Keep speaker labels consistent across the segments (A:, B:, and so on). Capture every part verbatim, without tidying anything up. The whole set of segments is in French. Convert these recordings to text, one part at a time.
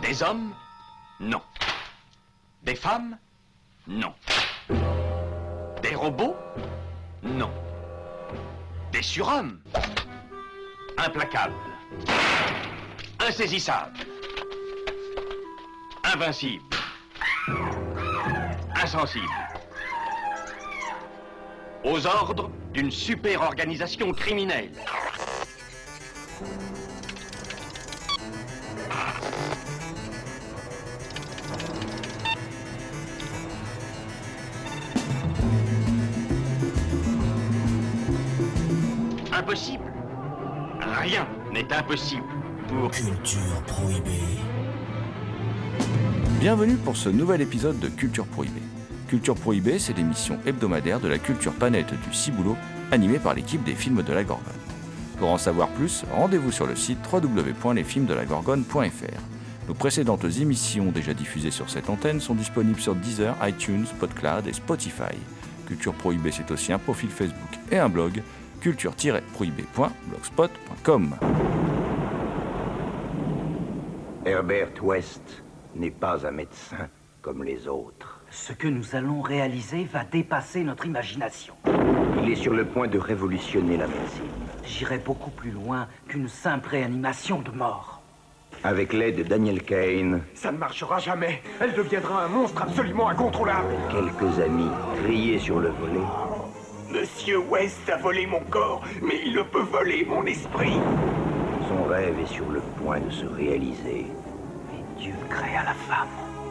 A: Des hommes? Non. Des femmes? Non. Des robots? Non. Des surhommes? Implacables. Insaisissables. Invincibles. Insensibles. Aux ordres d'une super organisation criminelle. Impossible. Rien n'est impossible pour...
B: Culture Prohibée.
C: Bienvenue pour ce nouvel épisode de Culture Prohibée. Culture Prohibée, c'est l'émission hebdomadaire de la culture panette du Ciboulot, animée par l'équipe des films de la Gorgone. Pour en savoir plus, rendez-vous sur le site w w w point les films de la gorgone point f r. Nos précédentes émissions déjà diffusées sur cette antenne sont disponibles sur Deezer, iTunes, PodCloud et Spotify. Culture Prohibée, c'est aussi un profil Facebook et un blog, culture tiret prohibée point blogspot point com.
D: Herbert West n'est pas un médecin comme les autres.
E: Ce que nous allons réaliser va dépasser notre imagination.
D: Il est sur le point de révolutionner la médecine.
E: J'irai beaucoup plus loin qu'une simple réanimation de mort.
D: Avec l'aide de Daniel Cain,
F: ça ne marchera jamais. Elle deviendra un monstre absolument incontrôlable.
D: Quelques amis grillés sur le volet.
F: Monsieur West a volé mon corps, mais il ne peut voler mon esprit.
D: Son rêve est sur le point de se réaliser.
E: Et Dieu créa la femme.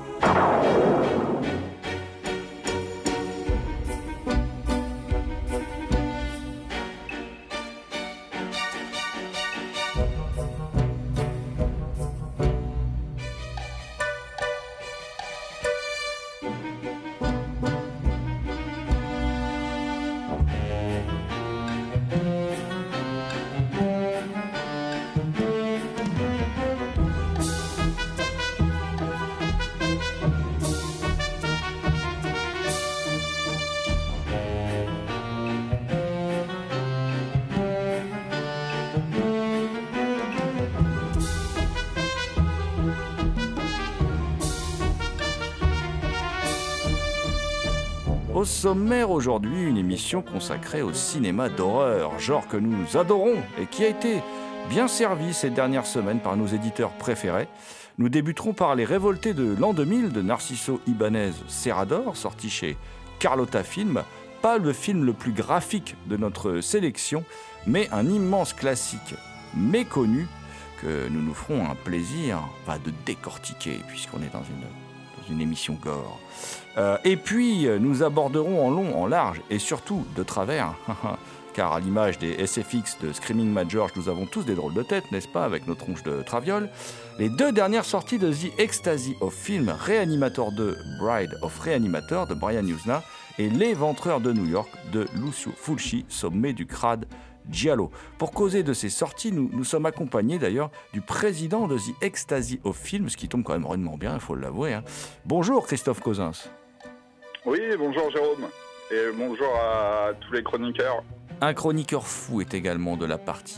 C: Au sommaire aujourd'hui, une émission consacrée au cinéma d'horreur, genre que nous adorons et qui a été bien servi ces dernières semaines par nos éditeurs préférés. Nous débuterons par Les Révoltés de l'an deux mille de Narciso Ibáñez Serrador, sorti chez Carlotta Film. Pas le film le plus graphique de notre sélection, mais un immense classique méconnu que nous nous ferons un plaisir bah, de décortiquer, puisqu'on est dans une... une émission gore. Euh, et puis, nous aborderons en long, en large et surtout de travers, car à l'image des S F X de Screaming Mad George, nous avons tous des drôles de tête, n'est-ce pas, avec nos tronches de traviole, les deux dernières sorties de The Ecstasy of Film, Reanimator deux, Bride of Reanimator de Brian Yuzna et L'Éventreur de New York de Lucio Fulci, sommet du crade Giallo. Pour causer de ces sorties, nous, nous sommes accompagnés d'ailleurs du président de The Ecstasy of Film, ce qui tombe quand même rudement bien, il faut l'avouer. Hein. Bonjour Christophe Cosins.
G: Oui, bonjour Jérôme, et bonjour à tous les chroniqueurs.
C: Un chroniqueur fou est également de la partie.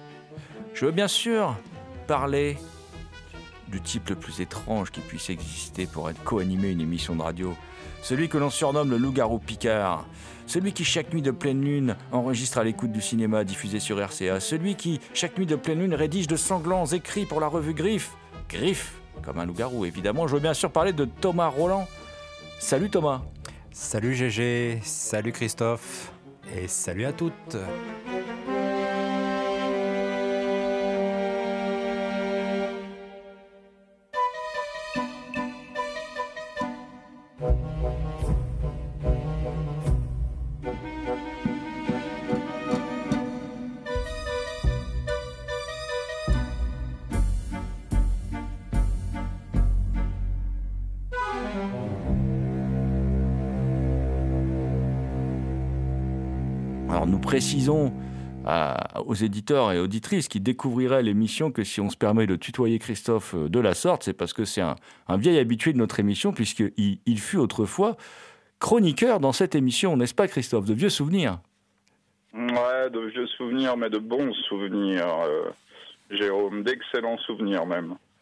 C: Je veux bien sûr parler du type le plus étrange qui puisse exister pour être co-animé une émission de radio. Celui que l'on surnomme le loup-garou Picard. Celui qui, chaque nuit de pleine lune, enregistre à l'écoute du cinéma diffusé sur R C A. Celui qui, chaque nuit de pleine lune, rédige de sanglants écrits pour la revue Griffe. Griffe, comme un loup-garou, évidemment. Je veux bien sûr parler de Thomas Roland. Salut Thomas.
H: Salut G G, salut Christophe, et salut à toutes.
C: Alors nous précisons à, aux éditeurs et auditrices qui découvriraient l'émission que si on se permet de tutoyer Christophe de la sorte, c'est parce que c'est un, un vieil habitué de notre émission, puisqu'il il fut autrefois chroniqueur dans cette émission, n'est-ce pas Christophe? De vieux souvenirs.
G: Ouais, de vieux souvenirs, mais de bons souvenirs, euh, Jérôme, d'excellents souvenirs même.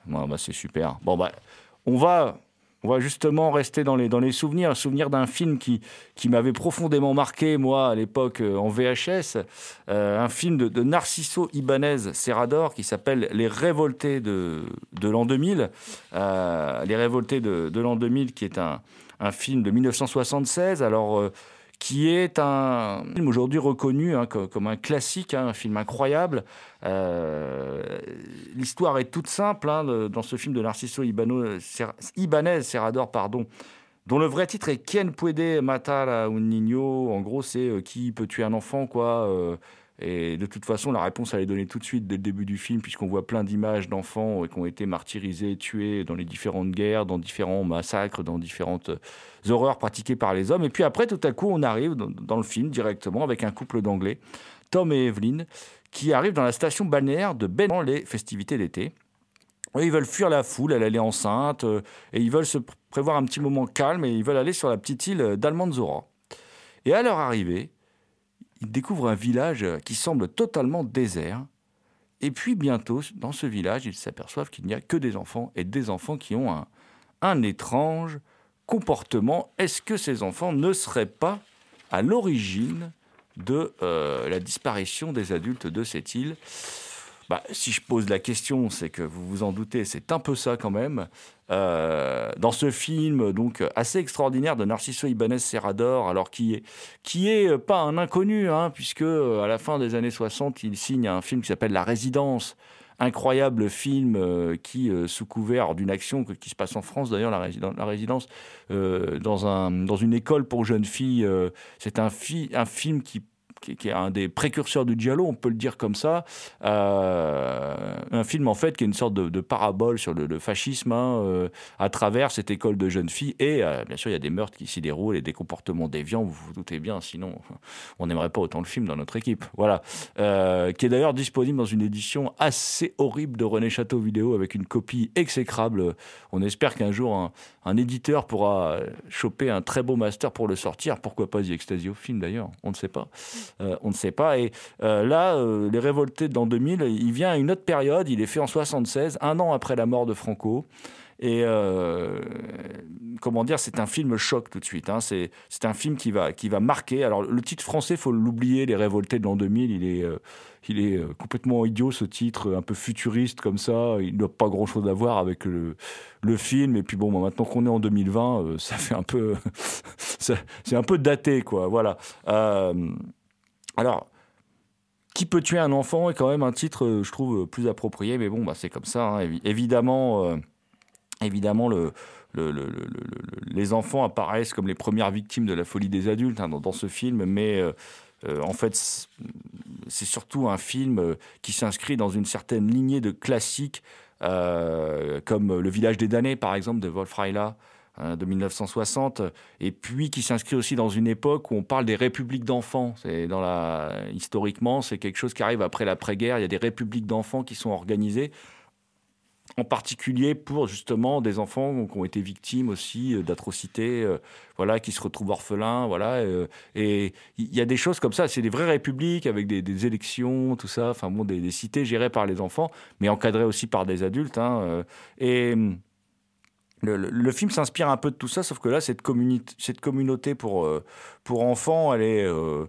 C: Ouais, bah, c'est super. Bon, bah, on va... On va justement rester dans les, dans les souvenirs, souvenir d'un film qui, qui m'avait profondément marqué, moi, à l'époque, euh, en V H S, euh, un film de, de Narciso Ibáñez Serrador qui s'appelle Les Révoltés de, de l'an deux mille. Euh, Les Révoltés de, de l'an deux mille, qui est un, un film de mille neuf cent soixante-seize, alors, euh, qui est un film aujourd'hui reconnu hein, comme, comme un classique, hein, un film incroyable. Euh, l'histoire est toute simple hein, de, dans ce film de Narciso Ibáñez Serrador, pardon, dont le vrai titre est Quien puede matar a un niño. En gros, c'est euh, qui peut tuer un enfant, quoi. Euh, et de toute façon, la réponse elle est donnée tout de suite dès le début du film, puisqu'on voit plein d'images d'enfants qui ont été martyrisés, tués dans les différentes guerres, dans différents massacres, dans différentes horreurs pratiquées par les hommes. Et puis après, tout à coup, on arrive dans, dans le film directement avec un couple d'Anglais, Tom et Evelyn, qui arrivent dans la station balnéaire de Ben pendant les festivités d'été. Et ils veulent fuir la foule, elle, elle est enceinte, euh, et ils veulent se prévoir un petit moment calme, et ils veulent aller sur la petite île d'Almanzora. Et à leur arrivée, ils découvrent un village qui semble totalement désert. Et puis bientôt, dans ce village, ils s'aperçoivent qu'il n'y a que des enfants, et des enfants qui ont un, un étrange comportement. Est-ce que ces enfants ne seraient pas à l'origine de euh, la disparition des adultes de cette île ? Bah, si je pose la question, c'est que vous vous en doutez, c'est un peu ça quand même. Euh, dans ce film donc assez extraordinaire de Narciso Ibáñez Serrador, alors qui est qui est pas un inconnu, hein, puisque à la fin des années soixante, il signe un film qui s'appelle La Résidence. Incroyable film euh, qui, euh, sous couvert d'une action que, qui se passe en France, d'ailleurs, la, résidence, la résidence euh, dans, un, dans une école pour jeunes filles. Euh, c'est un, fi- un film qui Qui, qui est un des précurseurs du giallo, on peut le dire comme ça. Euh, un film, en fait, qui est une sorte de, de parabole sur le, le fascisme hein, euh, à travers cette école de jeunes filles. Et, euh, bien sûr, il y a des meurtres qui s'y déroulent et des comportements déviants, vous vous doutez bien, sinon on n'aimerait pas autant le film dans notre équipe. Voilà. Euh, qui est d'ailleurs disponible dans une édition assez horrible de René Château Vidéo, avec une copie exécrable. On espère qu'un jour, un, un éditeur pourra choper un très beau master pour le sortir. Pourquoi pas The Ecstasy of Film, d'ailleurs, on ne sait pas. Euh, on ne sait pas. Et euh, là, euh, Les Révoltés de l'an deux mille, il vient à une autre période. Il est fait en soixante-seize, un an après la mort de Franco. Et euh, comment dire, c'est un film choc tout de suite. Hein. C'est, c'est un film qui va, qui va marquer. Alors, le titre français, il faut l'oublier, Les Révoltés de l'an deux mille. Il est, euh, il est complètement idiot, ce titre, un peu futuriste comme ça. Il n'a pas grand-chose à voir avec le, le film. Et puis bon, maintenant qu'on est en deux mille vingt, euh, ça fait un peu... ça, c'est un peu daté, quoi. Voilà. Euh, Alors, Qui peut tuer un enfant est quand même un titre, je trouve, plus approprié, mais bon, bah, c'est comme ça. Hein. Évidemment, euh, évidemment le, le, le, le, le, les enfants apparaissent comme les premières victimes de la folie des adultes hein, dans, dans ce film, mais euh, euh, en fait, c'est surtout un film qui s'inscrit dans une certaine lignée de classiques, euh, comme Le Village des damnés, par exemple, de Wolf Reila, de mille neuf cent soixante, et puis qui s'inscrit aussi dans une époque où on parle des républiques d'enfants. C'est dans la... Historiquement, c'est quelque chose qui arrive après l'après-guerre. Il y a des républiques d'enfants qui sont organisées, en particulier pour justement des enfants qui ont été victimes aussi d'atrocités, euh, voilà, qui se retrouvent orphelins, voilà. Euh, et il y a des choses comme ça. C'est des vraies républiques avec des, des élections, tout ça. Enfin bon, des, des cités gérées par les enfants, mais encadrées aussi par des adultes. Hein, euh, et Le, le, le film s'inspire un peu de tout ça, sauf que là, cette, communi- cette communauté pour, euh, pour enfants, elle est, euh,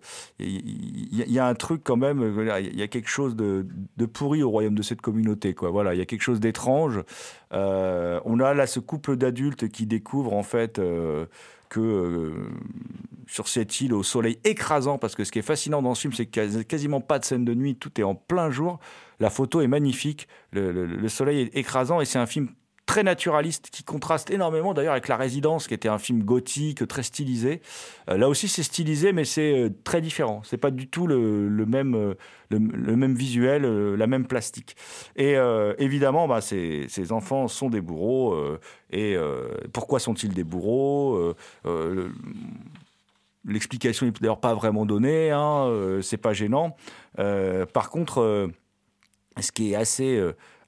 C: il y, y a un truc quand même, il y a quelque chose de, de pourri au royaume de cette communauté, quoi. Voilà, il y a quelque chose d'étrange. Euh, on a là ce couple d'adultes qui découvrent en fait euh, que euh, sur cette île au soleil écrasant, parce que ce qui est fascinant dans ce film, c'est qu'il n'y a quasiment pas de scène de nuit, tout est en plein jour. La photo est magnifique, le, le, le soleil est écrasant, et c'est un film très naturaliste, qui contraste énormément d'ailleurs avec La Résidence, qui était un film gothique, très stylisé. Euh, là aussi, c'est stylisé, mais c'est euh, très différent. C'est pas du tout le, le, même, euh, le, le même visuel, euh, la même plastique. Et euh, évidemment, bah, ces, ces enfants sont des bourreaux. Euh, et euh, pourquoi sont-ils des bourreaux euh, euh, le, L'explication n'est d'ailleurs pas vraiment donnée, hein, euh, c'est pas gênant. Euh, par contre, euh, ce qui est assez... Euh,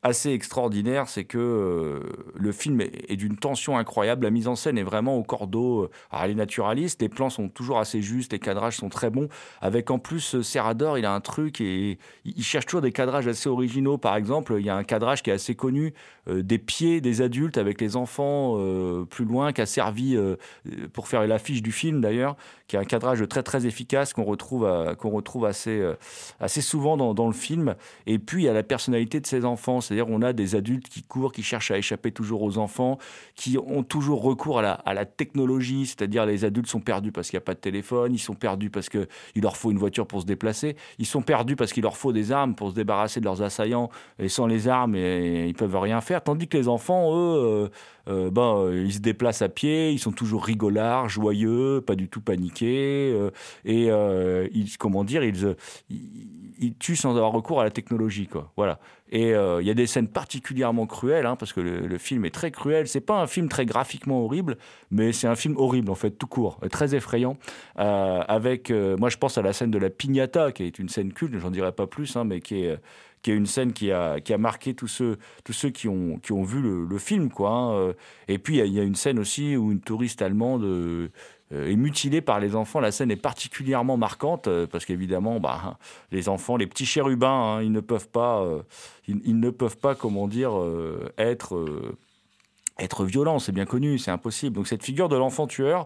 C: assez extraordinaire, c'est que euh, le film est, est d'une tension incroyable. La mise en scène est vraiment au cordeau. Alors, elle est naturaliste, les plans sont toujours assez justes, les cadrages sont très bons. Avec en plus, euh, Serrador, il a un truc et il, il cherche toujours des cadrages assez originaux. Par exemple, il y a un cadrage qui est assez connu euh, des pieds des adultes avec les enfants euh, plus loin, qui a servi euh, pour faire l'affiche du film d'ailleurs, qui est un cadrage très très efficace qu'on retrouve, à, qu'on retrouve assez, euh, assez souvent dans, dans le film. Et puis, il y a la personnalité de ces enfants. C'est-à-dire on a des adultes qui courent, qui cherchent à échapper toujours aux enfants, qui ont toujours recours à la, à la technologie, c'est-à-dire les adultes sont perdus parce qu'il n'y a pas de téléphone, ils sont perdus parce qu'il leur faut une voiture pour se déplacer, ils sont perdus parce qu'il leur faut des armes pour se débarrasser de leurs assaillants, et sans les armes, et, et ils peuvent rien faire. Tandis que les enfants, eux, euh, euh, ben, ils se déplacent à pied, ils sont toujours rigolards, joyeux, pas du tout paniqués, euh, et euh, ils, comment dire, ils, ils, ils tuent sans avoir recours à la technologie, quoi. Voilà. Et il euh, y a des scènes particulièrement cruelles, hein, parce que le, le film est très cruel. C'est pas un film très graphiquement horrible, mais c'est un film horrible, en fait, tout court, très effrayant. Euh, avec, euh, moi, je pense à la scène de la piñata, qui est une scène culte, j'en dirai pas plus, hein, mais qui est, qui est une scène qui a, qui a marqué tous ceux, tous ceux qui, ont, qui ont vu le, le film, quoi. Hein. Et puis, il y, y a une scène aussi où une touriste allemande euh, est mutilée par les enfants. La scène est particulièrement marquante, euh, parce qu'évidemment, bah, les enfants, les petits chérubins, hein, ils ne peuvent pas, euh, ils, ils ne peuvent pas, comment dire, euh, être... Euh, être violent, c'est bien connu, c'est impossible. Donc cette figure de l'enfant tueur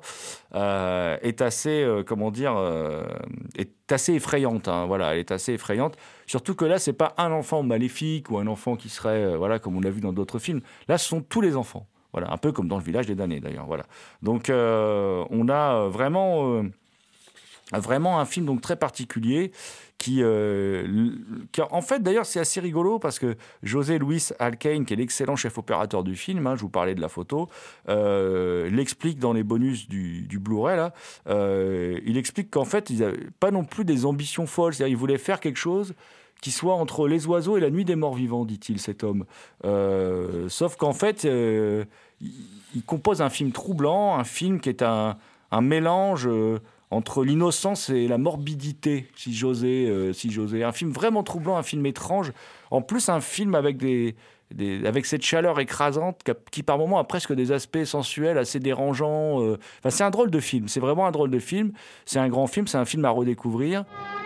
C: euh, est assez, euh, comment dire, euh, est assez effrayante. Hein, voilà, elle est assez effrayante. Surtout que là, c'est pas un enfant maléfique ou un enfant qui serait, euh, voilà, comme on l'a vu dans d'autres films. Là, ce sont tous les enfants. Voilà, un peu comme dans Le Village des damnés d'ailleurs. Voilà. Donc euh, on a vraiment, euh, vraiment un film donc très particulier. Qui, euh, qui, en fait, d'ailleurs, c'est assez rigolo parce que José Luis Alcaine, qui est l'excellent chef opérateur du film, hein, je vous parlais de la photo, euh, l'explique dans les bonus du, du Blu-ray, là, euh, il explique qu'en fait, ils n'avaient pas non plus des ambitions folles, c'est-à-dire ils voulaient faire quelque chose qui soit entre Les Oiseaux et La Nuit des Morts Vivants, dit-il, cet homme. Euh, sauf qu'en fait, euh, il, il compose un film troublant, un film qui est un, un mélange... Euh, entre l'innocence et la morbidité, si j'osais, euh, si j'osais. Un film vraiment troublant, un film étrange. En plus, un film avec, des, des, avec cette chaleur écrasante qui, qui, par moments, a presque des aspects sensuels assez dérangeants. Euh. Enfin, c'est un drôle de film. C'est vraiment un drôle de film. C'est un grand film. C'est un film à redécouvrir.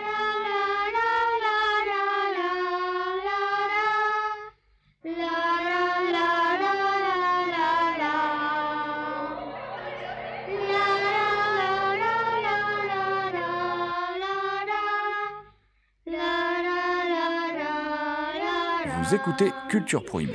C: Vous écoutez Culture Prohibée.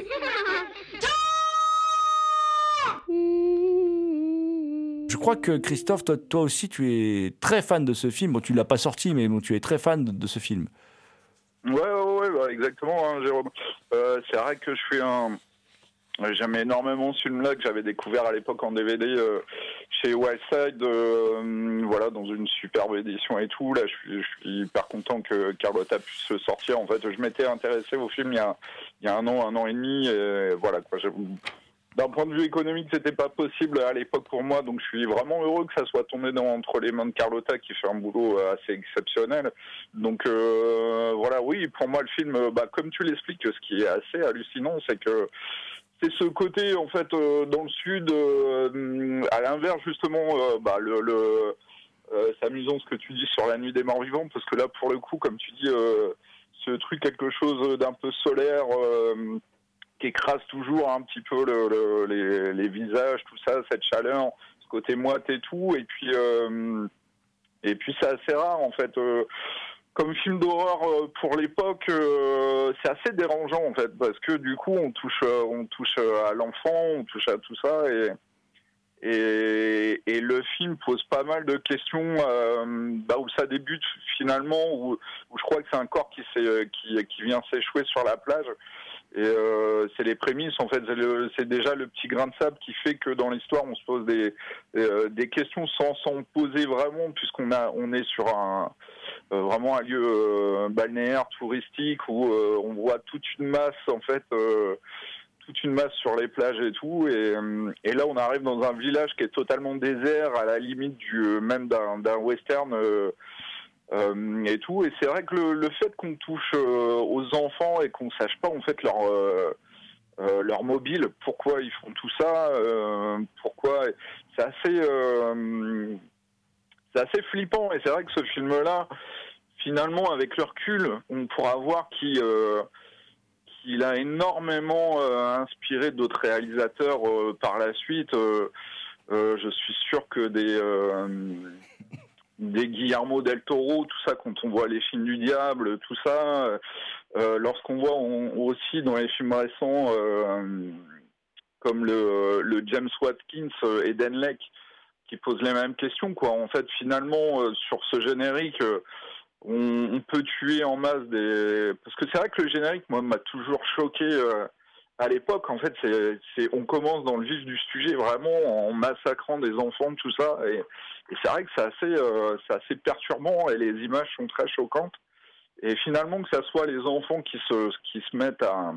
C: Je crois que Christophe, toi, toi aussi, tu es très fan de ce film. Bon, tu ne l'as pas sorti, mais bon, tu es très fan de, de ce film.
G: Ouais, ouais, ouais, bah, exactement, hein, Jérôme. Euh, c'est vrai que je suis un... J'aime énormément ce film-là que j'avais découvert à l'époque en D V D euh, chez Wildside, euh, voilà, dans une superbe édition et tout. Là, je suis, je suis hyper content que Carlotta puisse le sortir. En fait, je m'étais intéressé au film il y a, il y a un an, un an et demi. Et voilà, quoi. Je, d'un point de vue économique, c'était pas possible à l'époque pour moi. Donc, je suis vraiment heureux que ça soit tombé dans, entre les mains de Carlotta, qui fait un boulot assez exceptionnel. Donc, euh, voilà, oui, pour moi, le film, bah, comme tu l'expliques, ce qui est assez hallucinant, c'est que c'est ce côté, en fait, euh, dans le sud, euh, à l'inverse, justement, euh, bah, le, le, euh, c'est amusant ce que tu dis sur La Nuit des Morts Vivants, parce que là, pour le coup, comme tu dis, euh, ce truc, quelque chose d'un peu solaire, euh, qui écrase toujours un petit peu le, le, les, les visages, tout ça, cette chaleur, ce côté moite et tout, et puis, euh, et puis c'est assez rare, en fait, euh, comme film d'horreur euh, pour l'époque, euh, c'est assez dérangeant en fait, parce que du coup on touche, euh, on touche à l'enfant, on touche à tout ça, et et, et le film pose pas mal de questions, euh, bah, où ça débute finalement, où, où je crois que c'est un corps qui s'est, qui, qui vient s'échouer sur la plage. Et euh, c'est les prémices, en fait, c'est, le, c'est déjà le petit grain de sable qui fait que dans l'histoire, on se pose des, euh, des questions sans s'en poser vraiment, puisqu'on a, on est sur un, euh, vraiment un lieu euh, balnéaire, touristique, où euh, on voit toute une masse, en fait, euh, toute une masse sur les plages et tout. Et, et là, on arrive dans un village qui est totalement désert, à la limite du, même d'un, d'un western. Euh, euh, et tout. Et c'est vrai que le, le fait qu'on touche euh, aux enfants et qu'on sache pas en fait leur euh, euh, leur mobile, pourquoi ils font tout ça, euh, pourquoi, c'est assez euh, c'est assez flippant. Et c'est vrai que ce film-là, finalement, avec le recul, on pourra voir qu'il euh, qu'il a énormément euh, inspiré d'autres réalisateurs euh, par la suite. Euh, euh, je suis sûr que des euh, des Guillermo del Toro, tout ça, quand on voit les films du diable, tout ça, euh, lorsqu'on voit on, aussi dans les films récents euh, comme le, le James Watkins et Eden Lake, qui posent les mêmes questions, quoi. En fait, finalement, euh, sur ce générique, euh, on, on peut tuer en masse des... Parce que c'est vrai que le générique, moi, m'a toujours choqué euh, à l'époque. En fait, c'est, c'est, on commence dans le vif du sujet, vraiment, en massacrant des enfants, tout ça. Et, et c'est vrai que c'est assez, euh, c'est assez perturbant et les images sont très choquantes. Et finalement, que ça soit les enfants qui se, qui se mettent à...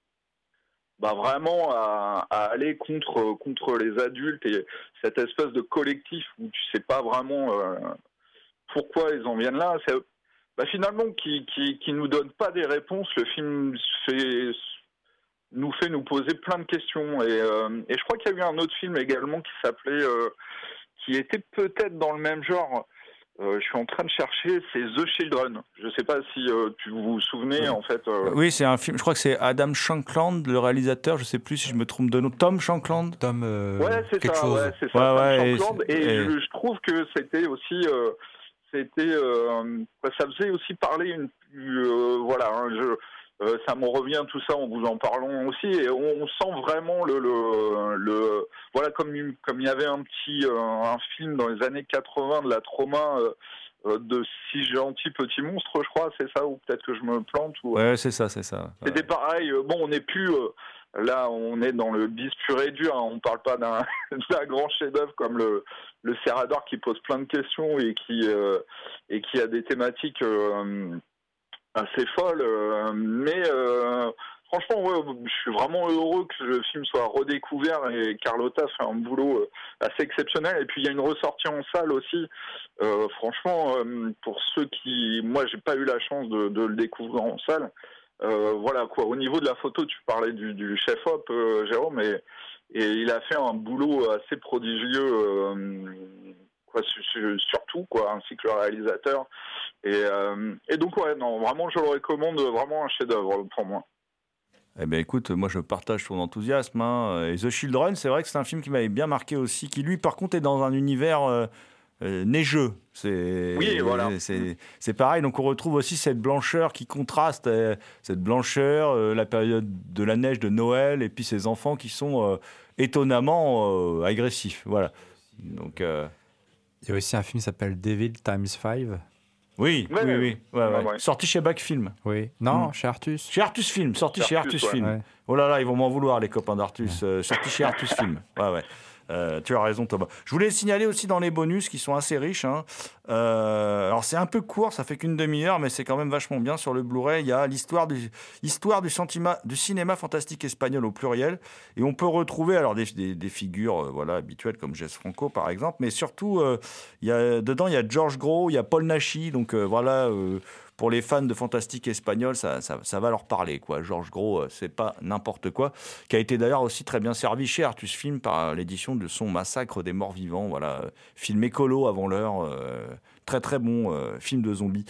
G: Bah vraiment à, à aller contre contre les adultes et cette espèce de collectif où tu sais pas vraiment euh, pourquoi ils en viennent là, c'est bah finalement qui qui qui nous donne pas des réponses. Le film fait nous fait nous poser plein de questions et euh, et je crois qu'il y a eu un autre film également qui s'appelait euh, qui était peut-être dans le même genre. Euh, je suis en train de chercher, c'est The Children. Je ne sais pas si euh, tu vous vous souvenez, en fait. Euh...
C: Oui, c'est un film, je crois que c'est Adam Shankland, le réalisateur, je ne sais plus si je me trompe de nom. Tom Shankland
H: Tom, euh,
G: ouais, c'est
H: quelque
G: ça,
H: chose.
G: Ouais, c'est ça,
C: ouais,
G: Tom
C: ouais,
G: Shankland. Et,
C: et,
G: et je, je trouve que c'était aussi... Euh, c'était, euh, ça faisait aussi parler une... Euh, voilà, hein, je... Euh, ça me revient tout ça en vous en parlant aussi et on, on sent vraiment le, le, le voilà comme comme il y avait un petit euh, un film dans les années quatre-vingts de la Trauma euh, de Si gentil petit monstre, je crois, c'est ça, ou peut-être que je me plante ou
C: ouais c'est ça c'est ça ouais.
G: C'était pareil. Bon, on n'est plus euh, là, on est dans le bis pur et dur, hein, on parle pas d'un, d'un grand chef-d'œuvre comme le le Serrador qui pose plein de questions et qui euh, et qui a des thématiques euh, assez folle, euh, mais euh, franchement, ouais, je suis vraiment heureux que le film soit redécouvert et Carlotta fait un boulot euh, assez exceptionnel. Et puis il y a une ressortie en salle aussi. Euh, franchement, euh, pour ceux qui, moi, j'ai pas eu la chance de, de le découvrir en salle. Euh, voilà quoi. Au niveau de la photo, tu parlais du, du chef-op, euh, Jérôme, et, et il a fait un boulot assez prodigieux. Euh, Quoi, surtout quoi, ainsi que le réalisateur et, euh, et donc ouais non vraiment je le recommande, vraiment un chef-d'œuvre pour moi.
C: Eh ben écoute, moi je partage ton enthousiasme hein. Et The Children, c'est vrai que c'est un film qui m'avait bien marqué aussi, qui lui par contre est dans un univers euh, euh, neigeux. C'est,
G: oui, voilà.
C: c'est, c'est pareil, donc on retrouve aussi cette blancheur qui contraste, euh, cette blancheur, euh, la période de la neige de Noël et puis ces enfants qui sont euh, étonnamment euh, agressifs. Voilà. Donc euh,
H: il y a aussi un film qui s'appelle Devil Times Five.
C: Oui,
G: ouais,
C: oui,
G: ouais.
C: oui. Ouais, ouais.
G: Ouais, ouais.
C: Sorti chez Bac Film.
H: Oui. Non,
C: mm.
H: chez Artus.
C: Chez Artus Film, sorti chez Artus, chez Artus
G: ouais.
C: Film.
H: Ouais.
C: Oh là là, ils vont m'en vouloir, les copains d'Artus. Ouais. Euh, sorti chez Artus Film. Ouais, ouais. Euh, tu as raison, Thomas. Je voulais signaler aussi dans les bonus qui sont assez riches. Hein. Euh, alors, c'est un peu court, ça fait qu'une demi-heure, mais c'est quand même vachement bien. Sur le Blu-ray, il y a l'histoire du, histoire du, sentima, du cinéma fantastique espagnol au pluriel. Et on peut retrouver alors, des, des, des figures euh, voilà, habituelles comme Jess Franco, par exemple. Mais surtout, euh, il y a, dedans, il y a George Gros, il y a Paul Naschy. Donc, euh, voilà. Euh, Pour les fans de fantastique espagnol, ça, ça, ça va leur parler, quoi. Georges Gros, c'est pas n'importe quoi, qui a été d'ailleurs aussi très bien servi chez Artus Film par l'édition de son Massacre des morts vivants, voilà, film écolo avant l'heure, euh, très très bon euh, film de zombies.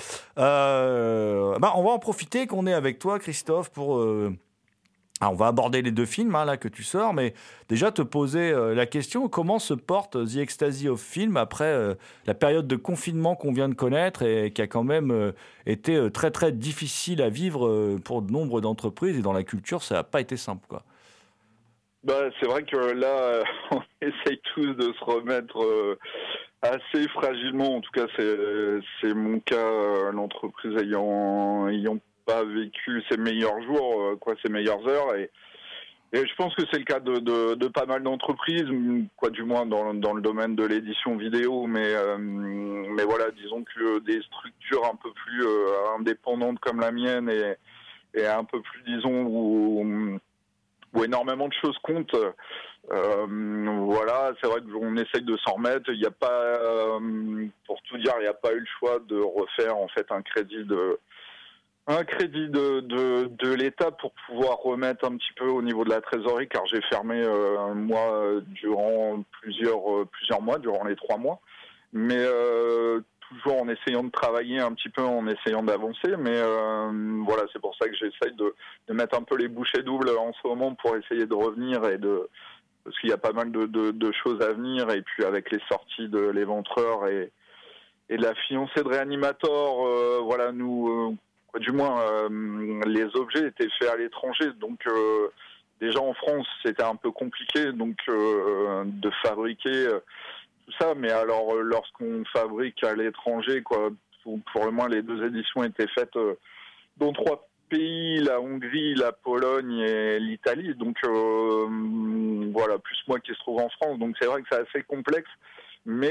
C: Euh, bah, on va en profiter qu'on est avec toi, Christophe, pour... Euh, Alors, on va aborder les deux films hein, là, que tu sors, mais déjà te poser euh, la question, comment se porte The Ecstasy of Film après euh, la période de confinement qu'on vient de connaître et qui a quand même euh, été euh, très très difficile à vivre euh, pour de nombre d'entreprises et dans la culture, ça n'a pas été simple, quoi.
G: Bah, c'est vrai que là, on essaye tous de se remettre euh, assez fragilement, en tout cas c'est, c'est mon cas, l'entreprise ayant... ayant pas vécu ses meilleurs jours, quoi, ses meilleures heures, et, et je pense que c'est le cas de, de, de pas mal d'entreprises, quoi, du moins dans, dans le domaine de l'édition vidéo, mais, euh, mais voilà, disons que des structures un peu plus euh, indépendantes comme la mienne et, et un peu plus, disons, où, où où énormément de choses comptent. Euh, voilà, c'est vrai qu'on essaye de s'en remettre. Il n'y a pas, euh, pour tout dire, il n'y a pas eu le choix de refaire en fait un crédit de, un crédit de, de, de l'État pour pouvoir remettre un petit peu au niveau de la trésorerie, car j'ai fermé euh, moi durant plusieurs, euh, plusieurs mois, durant les trois mois, mais euh, toujours en essayant de travailler un petit peu, en essayant d'avancer, mais euh, voilà, c'est pour ça que j'essaye de, de mettre un peu les bouchées doubles en ce moment pour essayer de revenir et de, parce qu'il y a pas mal de, de, de choses à venir, et puis avec les sorties de l'Éventreur et, et de la fiancée de Réanimator, euh, voilà, nous, euh, du moins, euh, les objets étaient faits à l'étranger, donc euh, déjà en France, c'était un peu compliqué, donc euh, de fabriquer euh, tout ça, mais alors euh, lorsqu'on fabrique à l'étranger, quoi, pour, pour le moins les deux éditions étaient faites euh, dans trois pays, la Hongrie, la Pologne et l'Italie, donc euh, voilà, plus moi qui se trouve en France, donc c'est vrai que c'est assez complexe, mais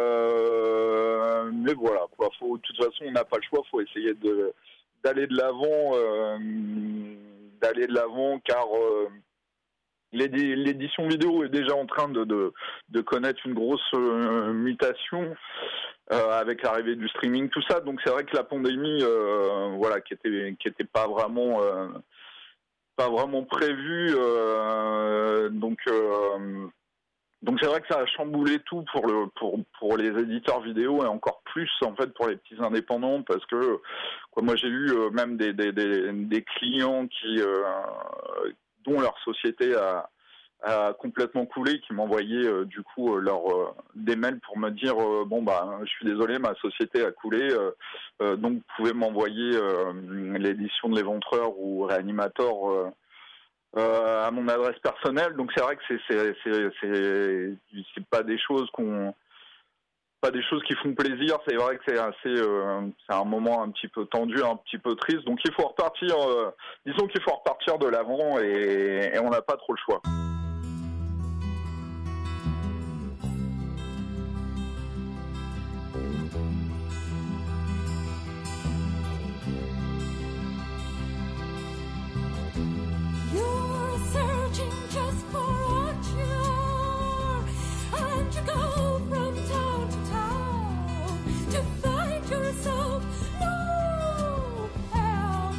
G: euh, mais voilà, quoi, faut, de toute façon on n'a pas le choix, faut essayer de d'aller de l'avant, euh, d'aller de l'avant, car euh, l'édition vidéo est déjà en train de, de, de connaître une grosse euh, mutation euh, avec l'arrivée du streaming, tout ça. Donc c'est vrai que la pandémie, euh, voilà, qui était qui était pas vraiment euh, pas vraiment prévue, euh, donc euh, donc c'est vrai que ça a chamboulé tout pour le pour pour les éditeurs vidéo, et encore plus en fait pour les petits indépendants, parce que quoi, moi j'ai eu euh, même des des des, des clients qui euh, dont leur société a, a complètement coulé, qui m'envoyaient euh, du coup euh, leur, euh, des mails pour me dire euh, bon bah je suis désolé, ma société a coulé, euh, euh, donc vous pouvez m'envoyer euh, l'édition de l'Éventreur ou Réanimator euh, euh, à mon adresse personnelle. Donc c'est vrai que c'est c'est c'est c'est, c'est pas des choses qu'on pas des choses qui font plaisir. C'est vrai que c'est assez, euh, c'est un moment un petit peu tendu, un petit peu triste. Donc il faut repartir, euh, disons qu'il faut repartir de l'avant, et, et on n'a pas trop le choix.
B: You're searching just for what you're, and you go from town to town to find yourself no help.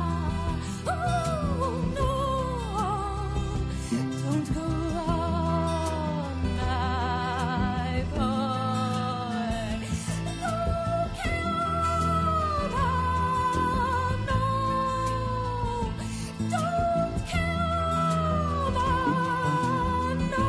B: Oh no, don't go on, my boy. No count on, no, don't count on, no,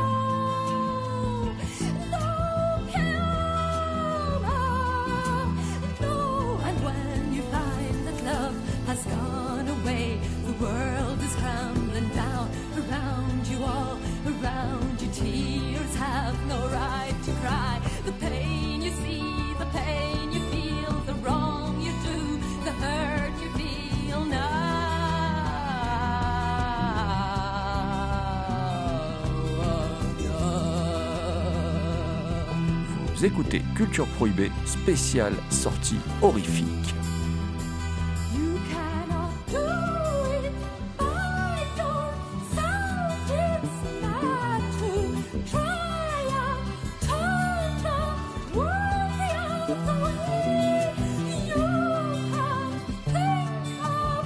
B: no count on, no. And when you find that love has gone away, the world is crumbling down around you, all around you. Tears have no right to cry. The pain you see, the pain you feel, the wrong you do, the hurt you feel now.
C: Vous écoutez Culture Prohibée, spéciale sortie horrifique.
B: You cannot do it by yourself. It's not to try a contact worthy of the way. You can't think of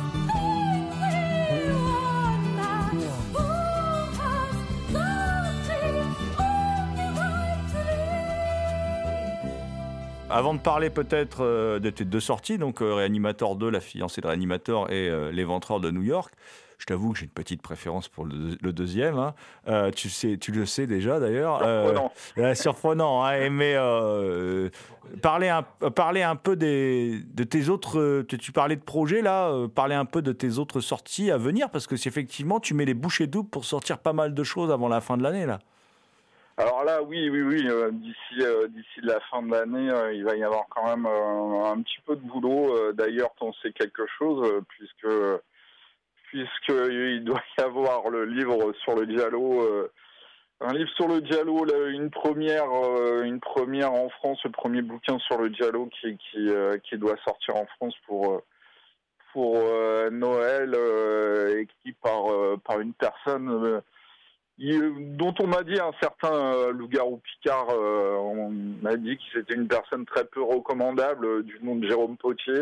B: anyone who has got the only right to live.
C: Avant de parler peut-être euh, de tes deux sorties, donc euh, Réanimator deux, la fiancée de Réanimator, et euh, L'Éventreur de New York, je t'avoue que j'ai une petite préférence pour le, le deuxième. Hein. Euh, tu sais, tu le sais déjà d'ailleurs.
G: Surprenant.
C: Euh, surprenant. Hein, mais euh, parler un, parler un peu des, de tes autres. Tu, tu parlais de projets là. Euh, parler un peu de tes autres sorties à venir, parce que c'est effectivement tu mets les bouchées doubles pour sortir pas mal de choses avant la fin de l'année là.
G: Alors là, oui, oui, oui, euh, d'ici, euh, d'ici la fin de l'année, euh, il va y avoir quand même euh, un petit peu de boulot. Euh, d'ailleurs, t'en sais quelque chose, euh, puisque, puisque il doit y avoir le livre sur le Giallo, euh, un livre sur le Giallo, là, une première, euh, une première en France, le premier bouquin sur le Giallo qui, qui, euh, qui doit sortir en France pour, euh, pour euh, Noël, euh, écrit par euh, par une personne euh, il, dont on m'a dit un certain euh, loup-garou Picard. Euh, on m'a dit que c'était une personne très peu recommandable, euh, du nom de Jérôme Potier.